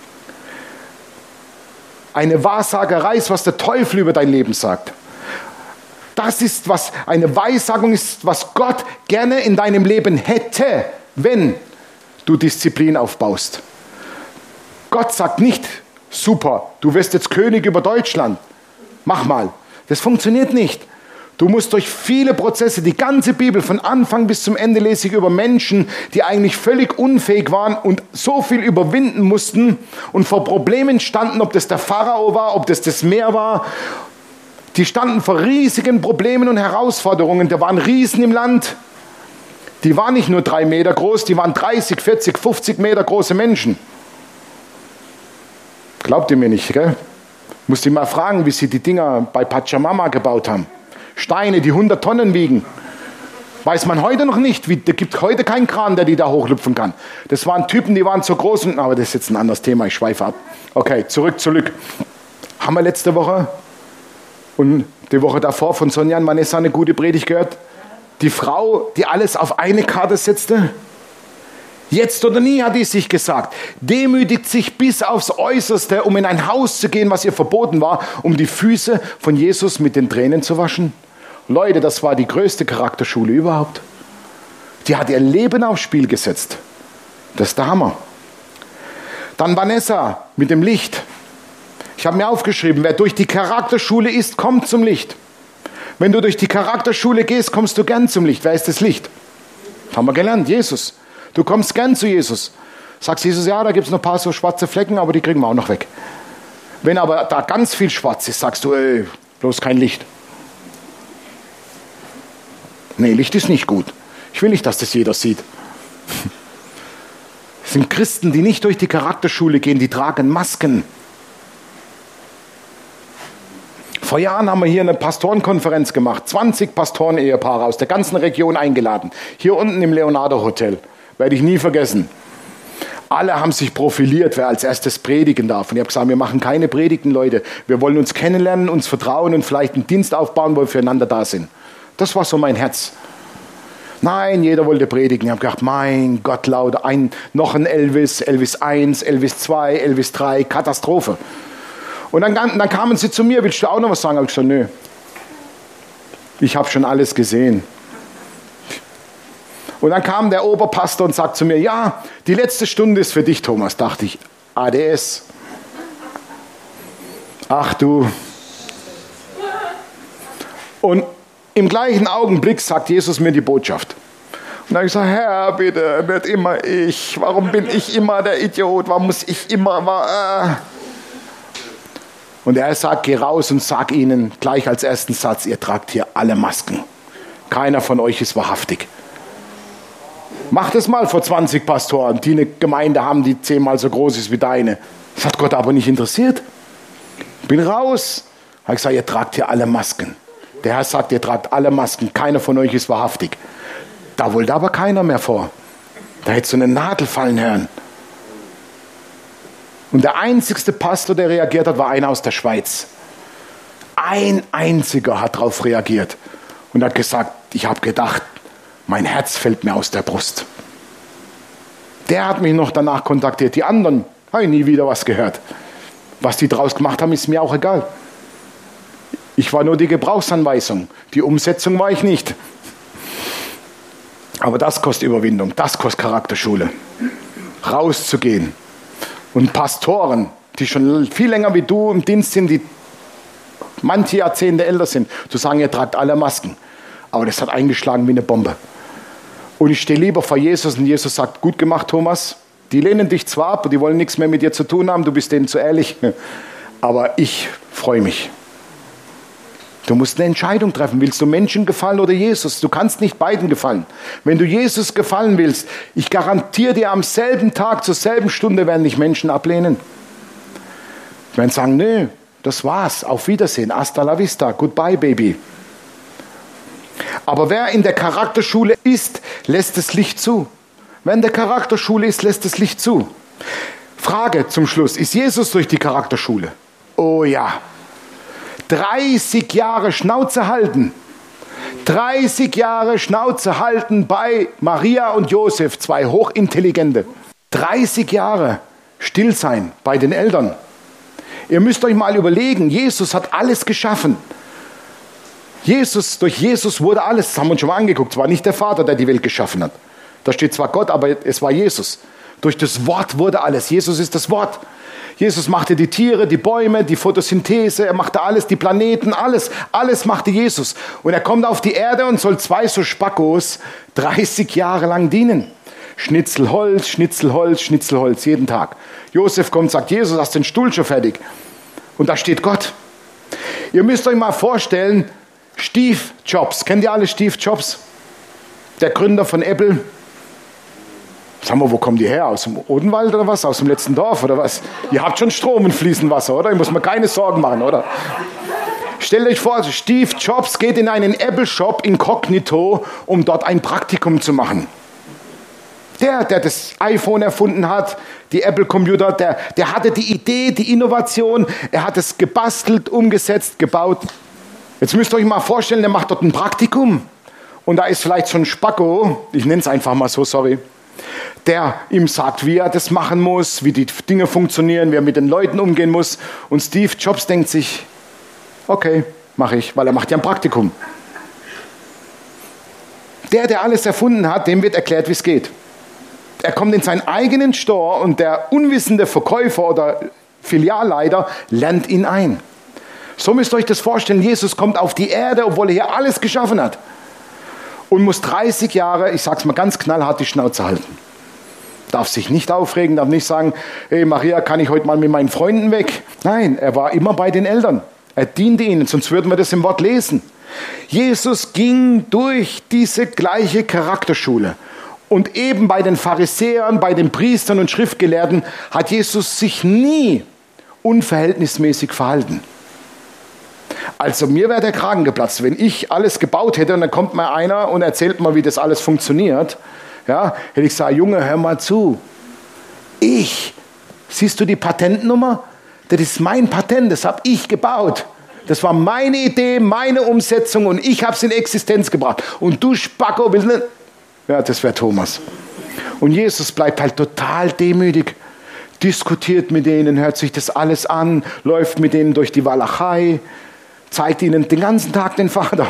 Eine Wahrsagerei ist, was der Teufel über dein Leben sagt. Das ist, was eine Weissagung ist, was Gott gerne in deinem Leben hätte, wenn du Disziplin aufbaust. Gott sagt nicht, super, du wirst jetzt König über Deutschland. Mach mal. Das funktioniert nicht. Du musst durch viele Prozesse, die ganze Bibel von Anfang bis zum Ende lese ich über Menschen, die eigentlich völlig unfähig waren und so viel überwinden mussten und vor Problemen standen, ob das der Pharao war, ob das das Meer war. Die standen vor riesigen Problemen und Herausforderungen. Da waren Riesen im Land. Die waren nicht nur drei Meter groß, die waren dreißig, vierzig, fünfzig Meter große Menschen. Glaubt ihr mir nicht, gell? Musst ihr mal fragen, wie sie die Dinger bei Pachamama gebaut haben. Steine, die hundert Tonnen wiegen. Weiß man heute noch nicht. Wie, da gibt heute keinen Kran, der die da hochlupfen kann. Das waren Typen, die waren so groß. Und, aber das ist jetzt ein anderes Thema, ich schweife ab. Okay, zurück, zurück. Haben wir letzte Woche und die Woche davor von Sonja und Vanessa eine gute Predigt gehört? Die Frau, die alles auf eine Karte setzte? Jetzt oder nie, hat die sich gesagt. Demütigt sich bis aufs Äußerste, um in ein Haus zu gehen, was ihr verboten war, um die Füße von Jesus mit den Tränen zu waschen. Leute, das war die größte Charakterschule überhaupt. Die hat ihr Leben aufs Spiel gesetzt. Das ist der Hammer. Dann Vanessa mit dem Licht. Ich habe mir aufgeschrieben, wer durch die Charakterschule ist, kommt zum Licht. Wenn du durch die Charakterschule gehst, kommst du gern zum Licht. Wer ist das Licht? Haben wir gelernt, Jesus. Du kommst gern zu Jesus. Sagst Jesus, ja, da gibt es noch ein paar so schwarze Flecken, aber die kriegen wir auch noch weg. Wenn aber da ganz viel schwarz ist, sagst du, ey, bloß kein Licht. Nee, Licht ist nicht gut. Ich will nicht, dass das jeder sieht. Es sind Christen, die nicht durch die Charakterschule gehen, die tragen Masken. Vor Jahren haben wir hier eine Pastorenkonferenz gemacht. zwanzig Pastoren-Ehepaare aus der ganzen Region eingeladen. Hier unten im Leonardo Hotel. Werde ich nie vergessen. Alle haben sich profiliert, wer als erstes predigen darf. Und ich habe gesagt, wir machen keine Predigten, Leute. Wir wollen uns kennenlernen, uns vertrauen und vielleicht einen Dienst aufbauen, wo wir füreinander da sind. Das war so mein Herz. Nein, jeder wollte predigen. Ich habe gedacht, mein Gott, lauter, ein, noch ein Elvis, Elvis eins, Elvis zwei, Elvis drei, Katastrophe. Und dann, dann kamen sie zu mir, willst du auch noch was sagen? Ich habe gesagt, nö, ich habe schon alles gesehen. Und dann kam der Oberpastor und sagt zu mir, ja, die letzte Stunde ist für dich, Thomas. Dachte ich, A D S. Ach du. Und im gleichen Augenblick sagt Jesus mir die Botschaft. Und dann habe ich gesagt, Herr, bitte, nicht immer ich. Warum bin ich immer der Idiot? Warum muss ich immer... Äh. Und er sagt, geh raus und sag ihnen gleich als ersten Satz, ihr tragt hier alle Masken. Keiner von euch ist wahrhaftig. Mach das mal vor zwanzig Pastoren, die eine Gemeinde haben, die zehnmal so groß ist wie deine. Das hat Gott aber nicht interessiert. Bin raus. Habe ich gesagt, ihr tragt hier alle Masken. Der Herr sagt, ihr tragt alle Masken, keiner von euch ist wahrhaftig. Da wollte aber keiner mehr vor. Da hättest du eine Nadel fallen hören. Und der einzigste Pastor, der reagiert hat, war einer aus der Schweiz. Ein einziger hat darauf reagiert und hat gesagt, ich habe gedacht, mein Herz fällt mir aus der Brust. Der hat mich noch danach kontaktiert. Die anderen habe ich nie wieder was gehört. Was die draus gemacht haben, ist mir auch egal. Ich war nur die Gebrauchsanweisung. Die Umsetzung war ich nicht. Aber das kostet Überwindung. Das kostet Charakterschule. Rauszugehen. Und Pastoren, die schon viel länger wie du im Dienst sind, die manche Jahrzehnte älter sind, zu sagen, ihr tragt alle Masken. Aber das hat eingeschlagen wie eine Bombe. Und ich stehe lieber vor Jesus und Jesus sagt, gut gemacht, Thomas. Die lehnen dich zwar ab, die wollen nichts mehr mit dir zu tun haben, du bist denen zu ehrlich. Aber ich freue mich. Du musst eine Entscheidung treffen. Willst du Menschen gefallen oder Jesus? Du kannst nicht beiden gefallen. Wenn du Jesus gefallen willst, ich garantiere dir, am selben Tag, zur selben Stunde werden dich Menschen ablehnen. Die werden sagen, nö, das war's. Auf Wiedersehen. Hasta la vista. Goodbye, Baby. Aber wer in der Charakterschule ist, lässt das Licht zu. Wer in der Charakterschule ist, lässt das Licht zu. Frage zum Schluss. Ist Jesus durch die Charakterschule? Oh ja. dreißig Jahre Schnauze halten. dreißig Jahre Schnauze halten bei Maria und Josef, zwei Hochintelligente. dreißig Jahre still sein bei den Eltern. Ihr müsst euch mal überlegen, Jesus hat alles geschaffen. Jesus, durch Jesus wurde alles, das haben wir uns schon mal angeguckt, es war nicht der Vater, der die Welt geschaffen hat. Da steht zwar Gott, aber es war Jesus. Durch das Wort wurde alles. Jesus ist das Wort. Jesus machte die Tiere, die Bäume, die Photosynthese, er machte alles, die Planeten, alles, alles machte Jesus. Und er kommt auf die Erde und soll zwei so Spackos dreißig Jahre lang dienen. Schnitzelholz, Schnitzelholz, Schnitzelholz, jeden Tag. Josef kommt und sagt, Jesus, hast den Stuhl schon fertig? Und da steht Gott. Ihr müsst euch mal vorstellen, Steve Jobs, kennt ihr alle Steve Jobs? Der Gründer von Apple. Sag mal, wo kommen die her? Aus dem Odenwald oder was? Aus dem letzten Dorf oder was? Ihr habt schon Strom und fließend Wasser, oder? Ich muss mir keine Sorgen machen, oder? Stellt euch vor, Steve Jobs geht in einen Apple-Shop inkognito, um dort ein Praktikum zu machen. Der, der das iPhone erfunden hat, die Apple-Computer, der, der hatte die Idee, die Innovation, er hat es gebastelt, umgesetzt, gebaut. Jetzt müsst ihr euch mal vorstellen, der macht dort ein Praktikum. Und da ist vielleicht so ein Spacko, ich nenne es einfach mal so, sorry, der ihm sagt, wie er das machen muss, wie die Dinge funktionieren, wie er mit den Leuten umgehen muss. Und Steve Jobs denkt sich, okay, mache ich, weil er macht ja ein Praktikum. Der, der alles erfunden hat, dem wird erklärt, wie es geht. Er kommt in seinen eigenen Store und der unwissende Verkäufer oder Filialleiter lernt ihn ein. So müsst ihr euch das vorstellen, Jesus kommt auf die Erde, obwohl er hier alles geschaffen hat. Und muss dreißig Jahre, ich sag's mal ganz knallhart, die Schnauze halten. darf sich nicht aufregen, darf nicht sagen, hey Maria, kann ich heute mal mit meinen Freunden weg? Nein, er war immer bei den Eltern. Er diente ihnen, sonst würden wir das im Wort lesen. Jesus ging durch diese gleiche Charakterschule. Und eben bei den Pharisäern, bei den Priestern und Schriftgelehrten hat Jesus sich nie unverhältnismäßig verhalten. Also mir wäre der Kragen geplatzt, wenn ich alles gebaut hätte und dann kommt mal einer und erzählt mal, wie das alles funktioniert. Ja, hätte ich gesagt, Junge, hör mal zu. Ich, siehst du die Patentnummer? Das ist mein Patent, das habe ich gebaut. Das war meine Idee, meine Umsetzung und ich habe es in Existenz gebracht. Und du Spacko, willst nicht? Ja, das wäre Thomas. Und Jesus bleibt halt total demütig, diskutiert mit denen, hört sich das alles an, läuft mit denen durch die Walachei, zeigt ihnen den ganzen Tag den Vater.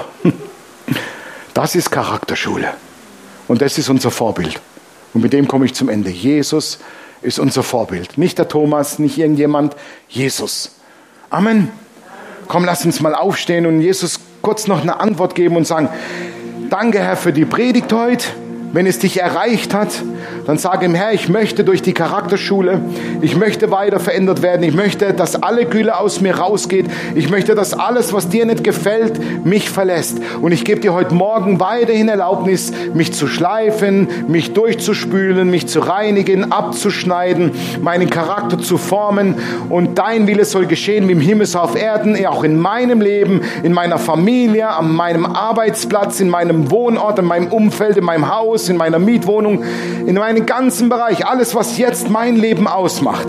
Das ist Charakterschule. Und das ist unser Vorbild. Und mit dem komme ich zum Ende. Jesus ist unser Vorbild. Nicht der Thomas, nicht irgendjemand, Jesus. Amen. Komm, lass uns mal aufstehen und Jesus kurz noch eine Antwort geben und sagen, danke Herr für die Predigt heute. Wenn es dich erreicht hat, dann sage ihm, Herr, ich möchte durch die Charakterschule, ich möchte weiter verändert werden, ich möchte, dass alle Gülle aus mir rausgeht, ich möchte, dass alles, was dir nicht gefällt, mich verlässt. Und ich gebe dir heute Morgen weiterhin Erlaubnis, mich zu schleifen, mich durchzuspülen, mich zu reinigen, abzuschneiden, meinen Charakter zu formen. Und dein Wille soll geschehen wie im Himmel so auf Erden, auch in meinem Leben, in meiner Familie, an meinem Arbeitsplatz, in meinem Wohnort, in meinem Umfeld, in meinem Haus, in meiner Mietwohnung, in meinem ganzen Bereich, alles, was jetzt mein Leben ausmacht.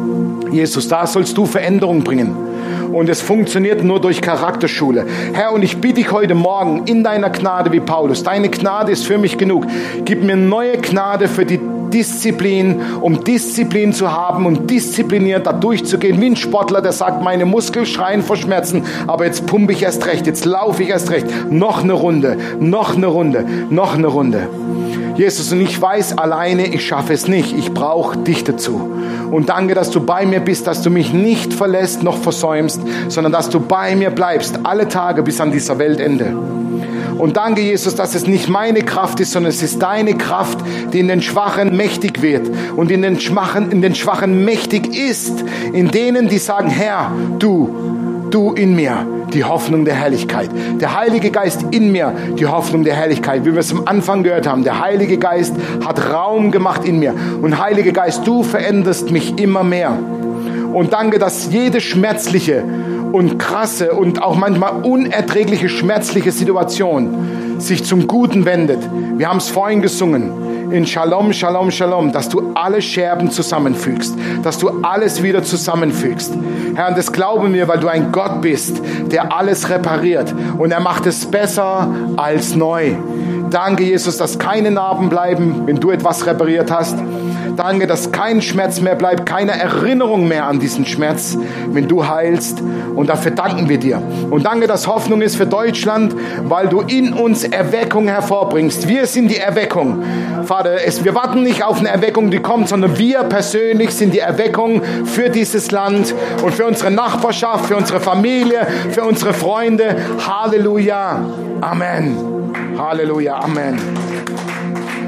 Jesus, da sollst du Veränderung bringen. Und es funktioniert nur durch Charakterschule. Herr, und ich bitte dich heute Morgen in deiner Gnade wie Paulus, deine Gnade ist für mich genug. Gib mir neue Gnade für die Disziplin, um Disziplin zu haben und diszipliniert da durchzugehen, wie ein Sportler, der sagt, meine Muskeln schreien vor Schmerzen, aber jetzt pumpe ich erst recht, jetzt laufe ich erst recht. Noch eine Runde, noch eine Runde, noch eine Runde. Jesus, und ich weiß alleine, ich schaffe es nicht. Ich brauche dich dazu. Und danke, dass du bei mir bist, dass du mich nicht verlässt noch versäumst, sondern dass du bei mir bleibst, alle Tage bis an dieser Weltende. Und danke, Jesus, dass es nicht meine Kraft ist, sondern es ist deine Kraft, die in den Schwachen mächtig wird und in den Schwachen, in den Schwachen mächtig ist, in denen, die sagen, Herr, du, du in mir, die Hoffnung der Herrlichkeit. Der Heilige Geist in mir, die Hoffnung der Herrlichkeit. Wie wir es am Anfang gehört haben, der Heilige Geist hat Raum gemacht in mir. Und Heiliger Geist, du veränderst mich immer mehr. Und danke, dass jede schmerzliche und krasse und auch manchmal unerträgliche, schmerzliche Situation sich zum Guten wendet. Wir haben es vorhin gesungen. In Shalom, Shalom, Shalom, dass du alle Scherben zusammenfügst, dass du alles wieder zusammenfügst. Herr, und das glauben wir, weil du ein Gott bist, der alles repariert und er macht es besser als neu. Danke, Jesus, dass keine Narben bleiben, wenn du etwas repariert hast. Danke, dass kein Schmerz mehr bleibt, keine Erinnerung mehr an diesen Schmerz, wenn du heilst. Und dafür danken wir dir. Und danke, dass Hoffnung ist für Deutschland, weil du in uns Erweckung hervorbringst. Wir sind die Erweckung. Vater, es, wir warten nicht auf eine Erweckung, die kommt, sondern wir persönlich sind die Erweckung für dieses Land und für unsere Nachbarschaft, für unsere Familie, für unsere Freunde. Halleluja. Amen. Halleluja. Amen.